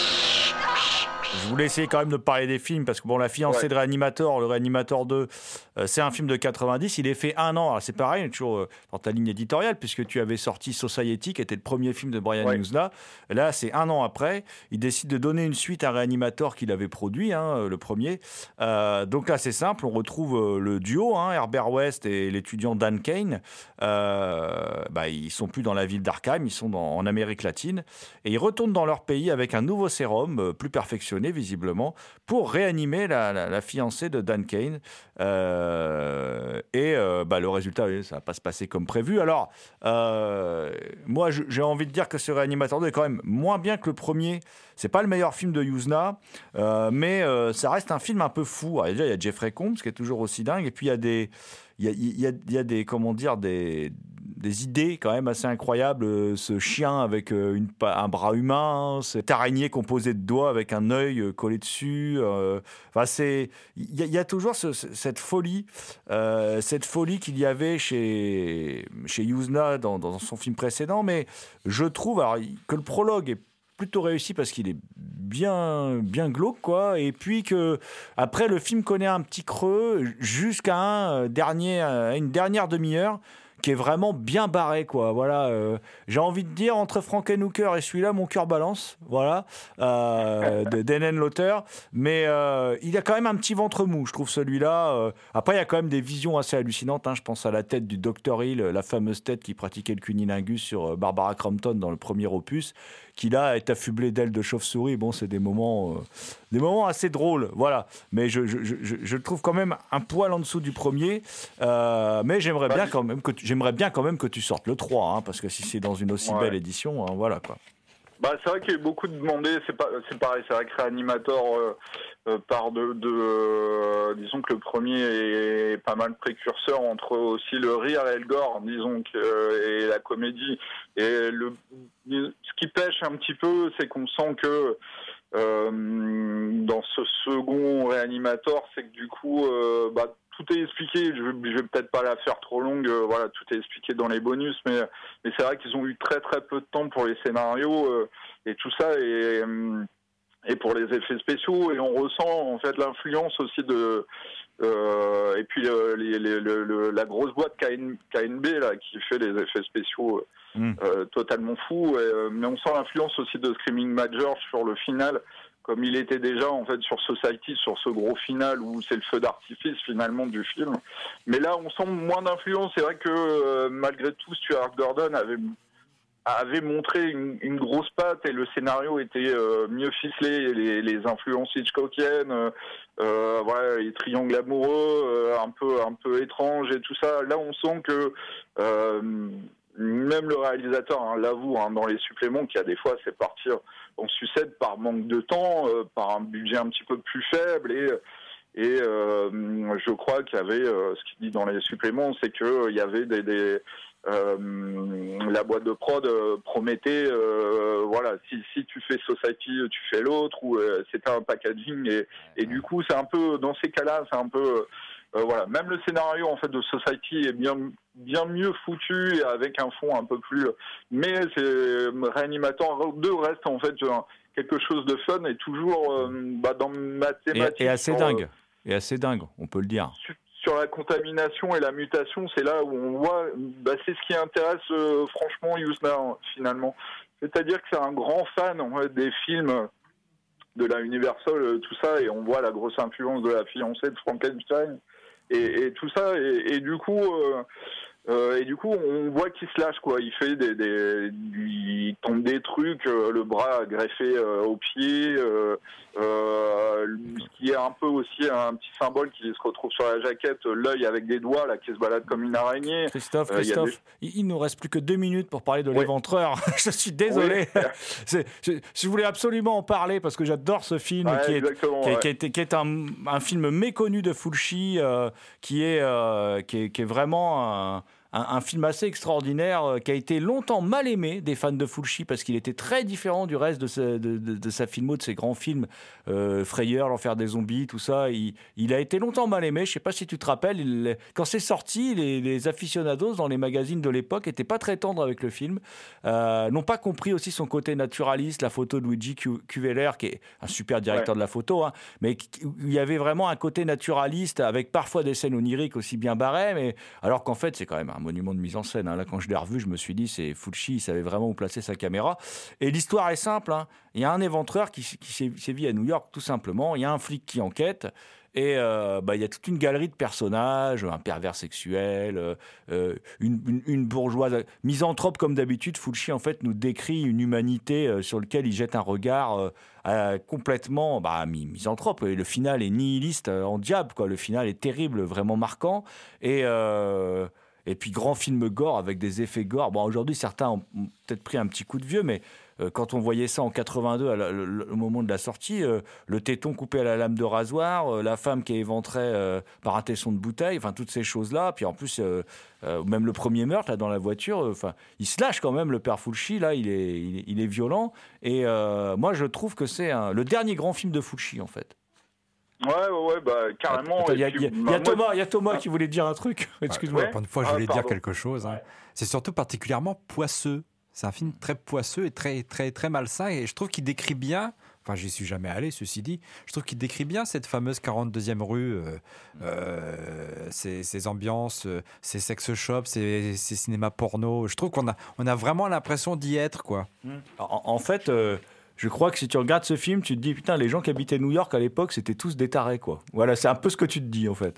C: Je voulais essayer quand même de parler des films parce que bon, la fiancée ouais. de Reanimator, le Reanimator deux, Euh, c'est un film de quatre-vingt-dix, il est fait un an. Alors c'est pareil, toujours euh, dans ta ligne éditoriale, puisque tu avais sorti Society, qui était le premier film de Brian
G: Ouais.
C: Hughes là. Là, c'est un an après. Il décide de donner une suite à Reanimator qu'il avait produit, hein, le premier. Euh, donc là, c'est simple, on retrouve euh, le duo, hein, Herbert West et l'étudiant Dan Kane. Euh, bah, ils sont plus dans la ville d'Arkham, ils sont dans, en Amérique latine. Et ils retournent dans leur pays avec un nouveau sérum, euh, plus perfectionné visiblement, pour réanimer la, la, la fiancée de Dan Kane. Euh, et euh, bah, le résultat, oui, ça va pas se passer comme prévu. Alors, euh, moi, je- j'ai envie de dire que ce Réanimateur deux est quand même moins bien que le premier. C'est pas le meilleur film de Yuzna, euh, mais euh, ça reste un film un peu fou. Alors, déjà, il y a Jeffrey Combs qui est toujours aussi dingue, et puis il y a des, il y a, il y a, il y a des, comment dire, des des idées quand même assez incroyables. Euh, Ce chien avec euh, une, pa- un bras humain, cette araignée composée de doigts avec un œil euh, collé dessus. euh, Enfin, c'est, il y, a- il y a toujours ce- ce- cette folie, euh, cette folie qu'il y avait chez chez Yuzna dans, dans son film précédent. Mais je trouve alors, il- que le prologue est plutôt réussi parce qu'il est bien bien glauque, quoi, et puis que après le film connaît un petit creux jusqu'à un euh, dernier euh, une dernière demi-heure qui est vraiment bien barré, quoi. Voilà, euh, j'ai envie de dire, entre Frankenhooker et celui-là, mon cœur balance, voilà, euh, de Dennen l'auteur, mais euh, il a quand même un petit ventre mou, je trouve, celui-là. euh. Après, il y a quand même des visions assez hallucinantes, hein. Je pense à la tête du docteur Hill, la fameuse tête qui pratiquait le cunilingus sur euh, Barbara Crampton dans le premier opus, qui là est affublé d'ailes de chauve-souris. Bon, c'est des moments, euh, des moments assez drôles, voilà. Mais je, je, je, je le trouve quand même un poil en dessous du premier. Euh, mais j'aimerais bien quand même que tu, j'aimerais bien quand même que tu sortes le trois, hein, parce que si c'est dans une aussi
G: Ouais.
C: belle édition, hein, voilà quoi.
G: Bah, c'est vrai qu'il y a eu beaucoup de demandés, c'est pas, c'est pareil, c'est vrai que Reanimator euh, euh, part de, de euh, disons que le premier est pas mal précurseur entre aussi le rire et le gore, disons que, euh, et la comédie. Et le, ce qui pêche un petit peu, c'est qu'on sent que euh, dans ce second Reanimator, c'est que du coup, euh, bah, tout est expliqué. Je vais, je vais peut-être pas la faire trop longue. euh, voilà, tout est expliqué dans les bonus, mais mais c'est vrai qu'ils ont eu très très peu de temps pour les scénarios euh, et tout ça, et euh, et pour les effets spéciaux. Et on ressent en fait l'influence aussi de euh, et puis euh, les, les, le, le, la grosse boîte K N, K N B là qui fait les effets spéciaux euh, euh, totalement fous. Et, euh, mais on sent l'influence aussi de Screaming Mad George sur le final, comme il était déjà en fait sur Society, sur ce gros final où c'est le feu d'artifice finalement du film. Mais là, on sent moins d'influence. C'est vrai que euh, malgré tout, Stuart Gordon avait avait montré une, une grosse patte et le scénario était euh, mieux ficelé. Les, les influences Hitchcockiennes, euh, euh, voilà, les triangles amoureux, euh, un peu un peu étranges et tout ça. Là, on sent que euh, même le réalisateur hein, l'avoue hein, dans les suppléments qu'il y a des fois, c'est partir en sucette par manque de temps, euh, par un budget un petit peu plus faible et et euh, je crois qu'il y avait euh, ce qu'il dit dans les suppléments, c'est que euh, il y avait des, des euh, la boîte de prod euh, promettait euh, voilà, si si tu fais Society, tu fais l'autre, ou euh, c'était un packaging, et et du coup c'est un peu dans ces cas-là, c'est un peu Euh, voilà, même le scénario en fait de Society est bien bien mieux foutu et avec un fond un peu plus. Mais c'est Reanimator deux reste en fait quelque chose de fun et toujours euh, bah, dans ma thématique.
C: Et, et assez
G: sur,
C: dingue, et assez dingue, on peut le dire.
G: Sur, sur la contamination et la mutation, c'est là où on voit, bah, c'est ce qui intéresse euh, franchement Yuzna finalement. C'est-à-dire que c'est un grand fan en fait, des films de la Universal, tout ça, et on voit la grosse influence de la fiancée de Frankenstein. Et, et tout ça, et, et du coup, euh, euh, et du coup, on voit qu'il se lâche, quoi. Il fait des, des il tombe des trucs, euh, le bras greffé euh, au pied, euh, euh, ce qui est un peu aussi un petit symbole qui se retrouve sur la jaquette, l'œil avec des doigts là qui se balade comme une araignée.
C: Christophe,
G: Euh,
C: Christophe,
G: des...
C: il, il nous reste plus que deux minutes pour parler de
G: Oui.
C: l'Éventreur. Je suis désolé.
G: Oui.
C: C'est, je, je voulais absolument en parler parce que j'adore ce film
G: Ouais,
C: qui, est, qui,
G: ouais.
C: est, qui, est, qui est un, un film méconnu de Fulci, euh, qui, est, euh, qui, est, qui est vraiment un, un, un film assez extraordinaire euh, qui a été longtemps mal aimé des fans de Fulci parce qu'il était très différent du reste de, sa, de, de, de sa filmo, de ses grands films, euh, Frayeur, L'Enfer des zombies, tout ça. Il, il a été longtemps mal aimé. Je ne sais pas si tu te rappelles, il, quand c'est sorti, les, les aficionados dans les magazines de l'époque n'étaient pas très tendres avec le film, euh, n'ont pas compris aussi son côté naturaliste, la photo de Luigi Cuveller, qui est un super directeur ouais. de la photo, hein, mais il y avait vraiment un côté naturaliste avec parfois des scènes oniriques aussi bien barrées, mais alors qu'en fait c'est quand même un monument de mise en scène. Hein. Là, quand je l'ai revu, je me suis dit c'est Fulci, il savait vraiment où placer sa caméra. Et l'histoire est simple. Hein. Il y a un éventreur qui, qui sévit à New York, tout simplement. Il y a un flic qui enquête. Et euh, bah, il y a toute une galerie de personnages, un pervers sexuel, euh, une, une, une bourgeoise misanthrope comme d'habitude. Fulci en fait nous décrit une humanité euh, sur laquelle il jette un regard euh, euh, complètement bah, misanthrope. Et le final est nihiliste euh, en diable, quoi. Le final est terrible, vraiment marquant. Et euh, et puis grand film gore avec des effets gore. Bon, aujourd'hui certains ont peut-être pris un petit coup de vieux, mais euh, quand on voyait ça en quatre-vingt-deux, à la, le, le, au moment de la sortie, euh, le téton coupé à la lame de rasoir, euh, la femme qui est éventrée euh, par un tesson de bouteille, enfin toutes ces choses-là. Puis en plus, euh, euh, même le premier meurtre là dans la voiture, enfin, euh, il se lâche quand même le père Fulci. Là, il est, il est, il est violent. Et euh, moi, je trouve que c'est un, le dernier grand film de Fulci en fait.
G: Ouais, ouais, ouais, bah carrément.
C: Il y a, y a, y a Thomas, il y a Thomas qui voulait dire un truc. Excuse-moi.
H: Ouais, pour une fois, je voulais ah, dire quelque chose. Hein. Ouais. C'est surtout particulièrement poisseux. C'est un film très poisseux et très, très, très malsain. Et je trouve qu'il décrit bien. Enfin, j'y suis jamais allé, ceci dit. Je trouve qu'il décrit bien cette fameuse quarante-deuxième rue, euh, euh, ces, ces ambiances, euh, ces sex shops, ces, ces cinémas porno. Je trouve qu'on a, on a vraiment l'impression d'y être, quoi.
C: En, en fait. Euh... Je crois que si tu regardes ce film, tu te dis, putain, les gens qui habitaient New York à l'époque, c'était tous des tarés, quoi. Voilà, c'est un peu ce que tu te dis, en fait.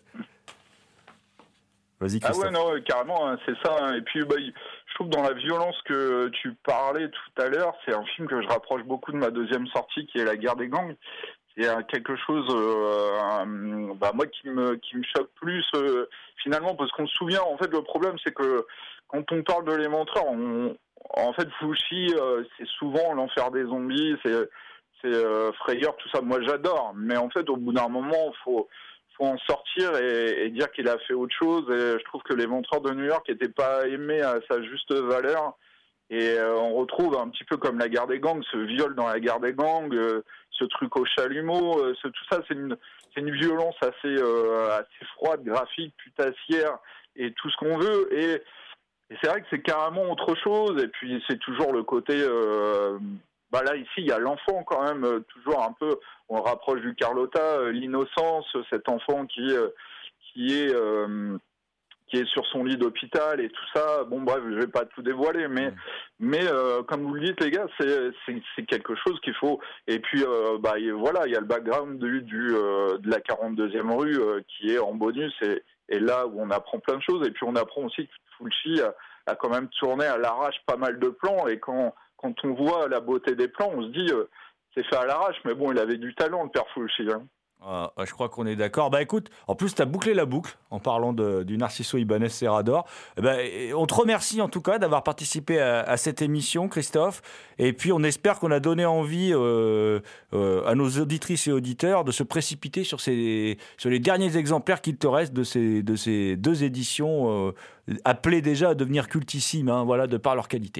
C: Vas-y, Christophe.
G: Ah ouais, non, carrément, hein, c'est ça. Hein. Et puis, bah, je trouve dans la violence que tu parlais tout à l'heure, c'est un film que je rapproche beaucoup de ma deuxième sortie, qui est La Guerre des gangs. C'est quelque chose, euh, euh, bah, moi, qui me, qui me choque plus, euh, finalement, parce qu'on se souvient, en fait, le problème, c'est que quand on parle de l'éventreur, on... En fait, Fulci, euh, c'est souvent L'Enfer des zombies, c'est, c'est euh, Frayeur, tout ça. Moi, j'adore. Mais en fait, au bout d'un moment, il faut, faut en sortir et, et dire qu'il a fait autre chose. Et je trouve que L'Éventreur de New York n'était pas aimé à sa juste valeur. Et euh, on retrouve un petit peu comme La Guerre des gangs, ce viol dans La Guerre des gangs, euh, ce truc au chalumeau, euh, ce, tout ça, c'est une, c'est une violence assez, euh, assez froide, graphique, putassière et tout ce qu'on veut. Et Et c'est vrai que c'est carrément autre chose, et puis c'est toujours le côté... Euh, bah là, ici, il y a l'enfant quand même, euh, toujours un peu... On le rapproche du Carlotta, euh, l'innocence, cet enfant qui, euh, qui, est, euh, qui est sur son lit d'hôpital et tout ça. Bon, bref, je vais pas tout dévoiler, mais, mmh. mais euh, comme vous le dites, les gars, c'est, c'est, c'est quelque chose qu'il faut... Et puis, euh, bah, y, voilà, il y a le background du, du, euh, de la quarante-deuxième rue euh, qui est en bonus, et, et là où on apprend plein de choses, et puis on apprend aussi que Fulci a, a quand même tourné à l'arrache pas mal de plans, et quand, quand on voit la beauté des plans, on se dit euh, c'est fait à l'arrache, mais bon, il avait du talent, le père Fulci. Hein.
C: Ah, je crois qu'on est d'accord. Bah écoute, en plus tu as bouclé la boucle en parlant de, du Narciso Ibáñez Serrador. Eh ben, on te remercie en tout cas d'avoir participé à, à cette émission, Christophe. Et puis on espère qu'on a donné envie euh, euh, à nos auditrices et auditeurs de se précipiter sur, ces, sur les derniers exemplaires qu'il te reste de ces, de ces deux éditions euh, appelées déjà à devenir cultissimes, hein, voilà, de par leur qualité.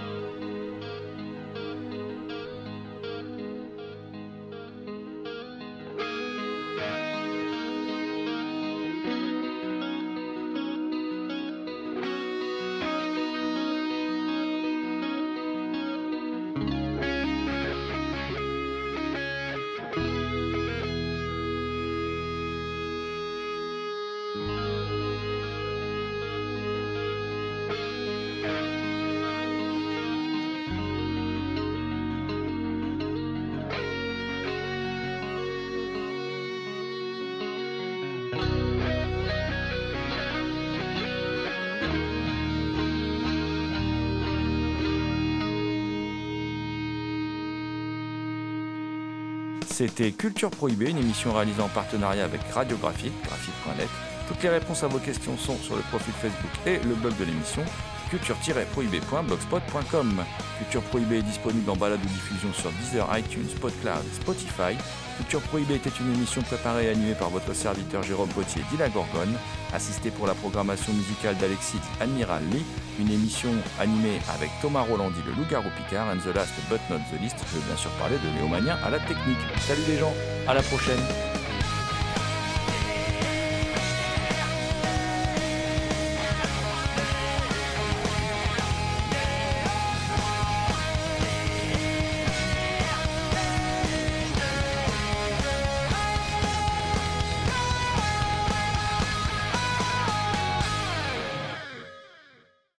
C: C'était Culture Prohibée, une émission réalisée en partenariat avec Radiographique, graphite point net. Toutes les réponses à vos questions sont sur le profil Facebook et le blog de l'émission. culture tiret prohibé point blogspot point com. Culture Prohibée est disponible en balade ou diffusion sur Deezer, iTunes, PodCloud et Spotify. Culture Prohibée était une émission préparée et animée par votre serviteur Jérôme Potier dit la Gorgone, assisté pour la programmation musicale d'Alexis Admiral Lee, une émission animée avec Thomas Rolandi, le loup-garou Picard, and the last but not the least, je veux bien sûr parler de Léo Mania à la technique. Salut les gens, à la prochaine.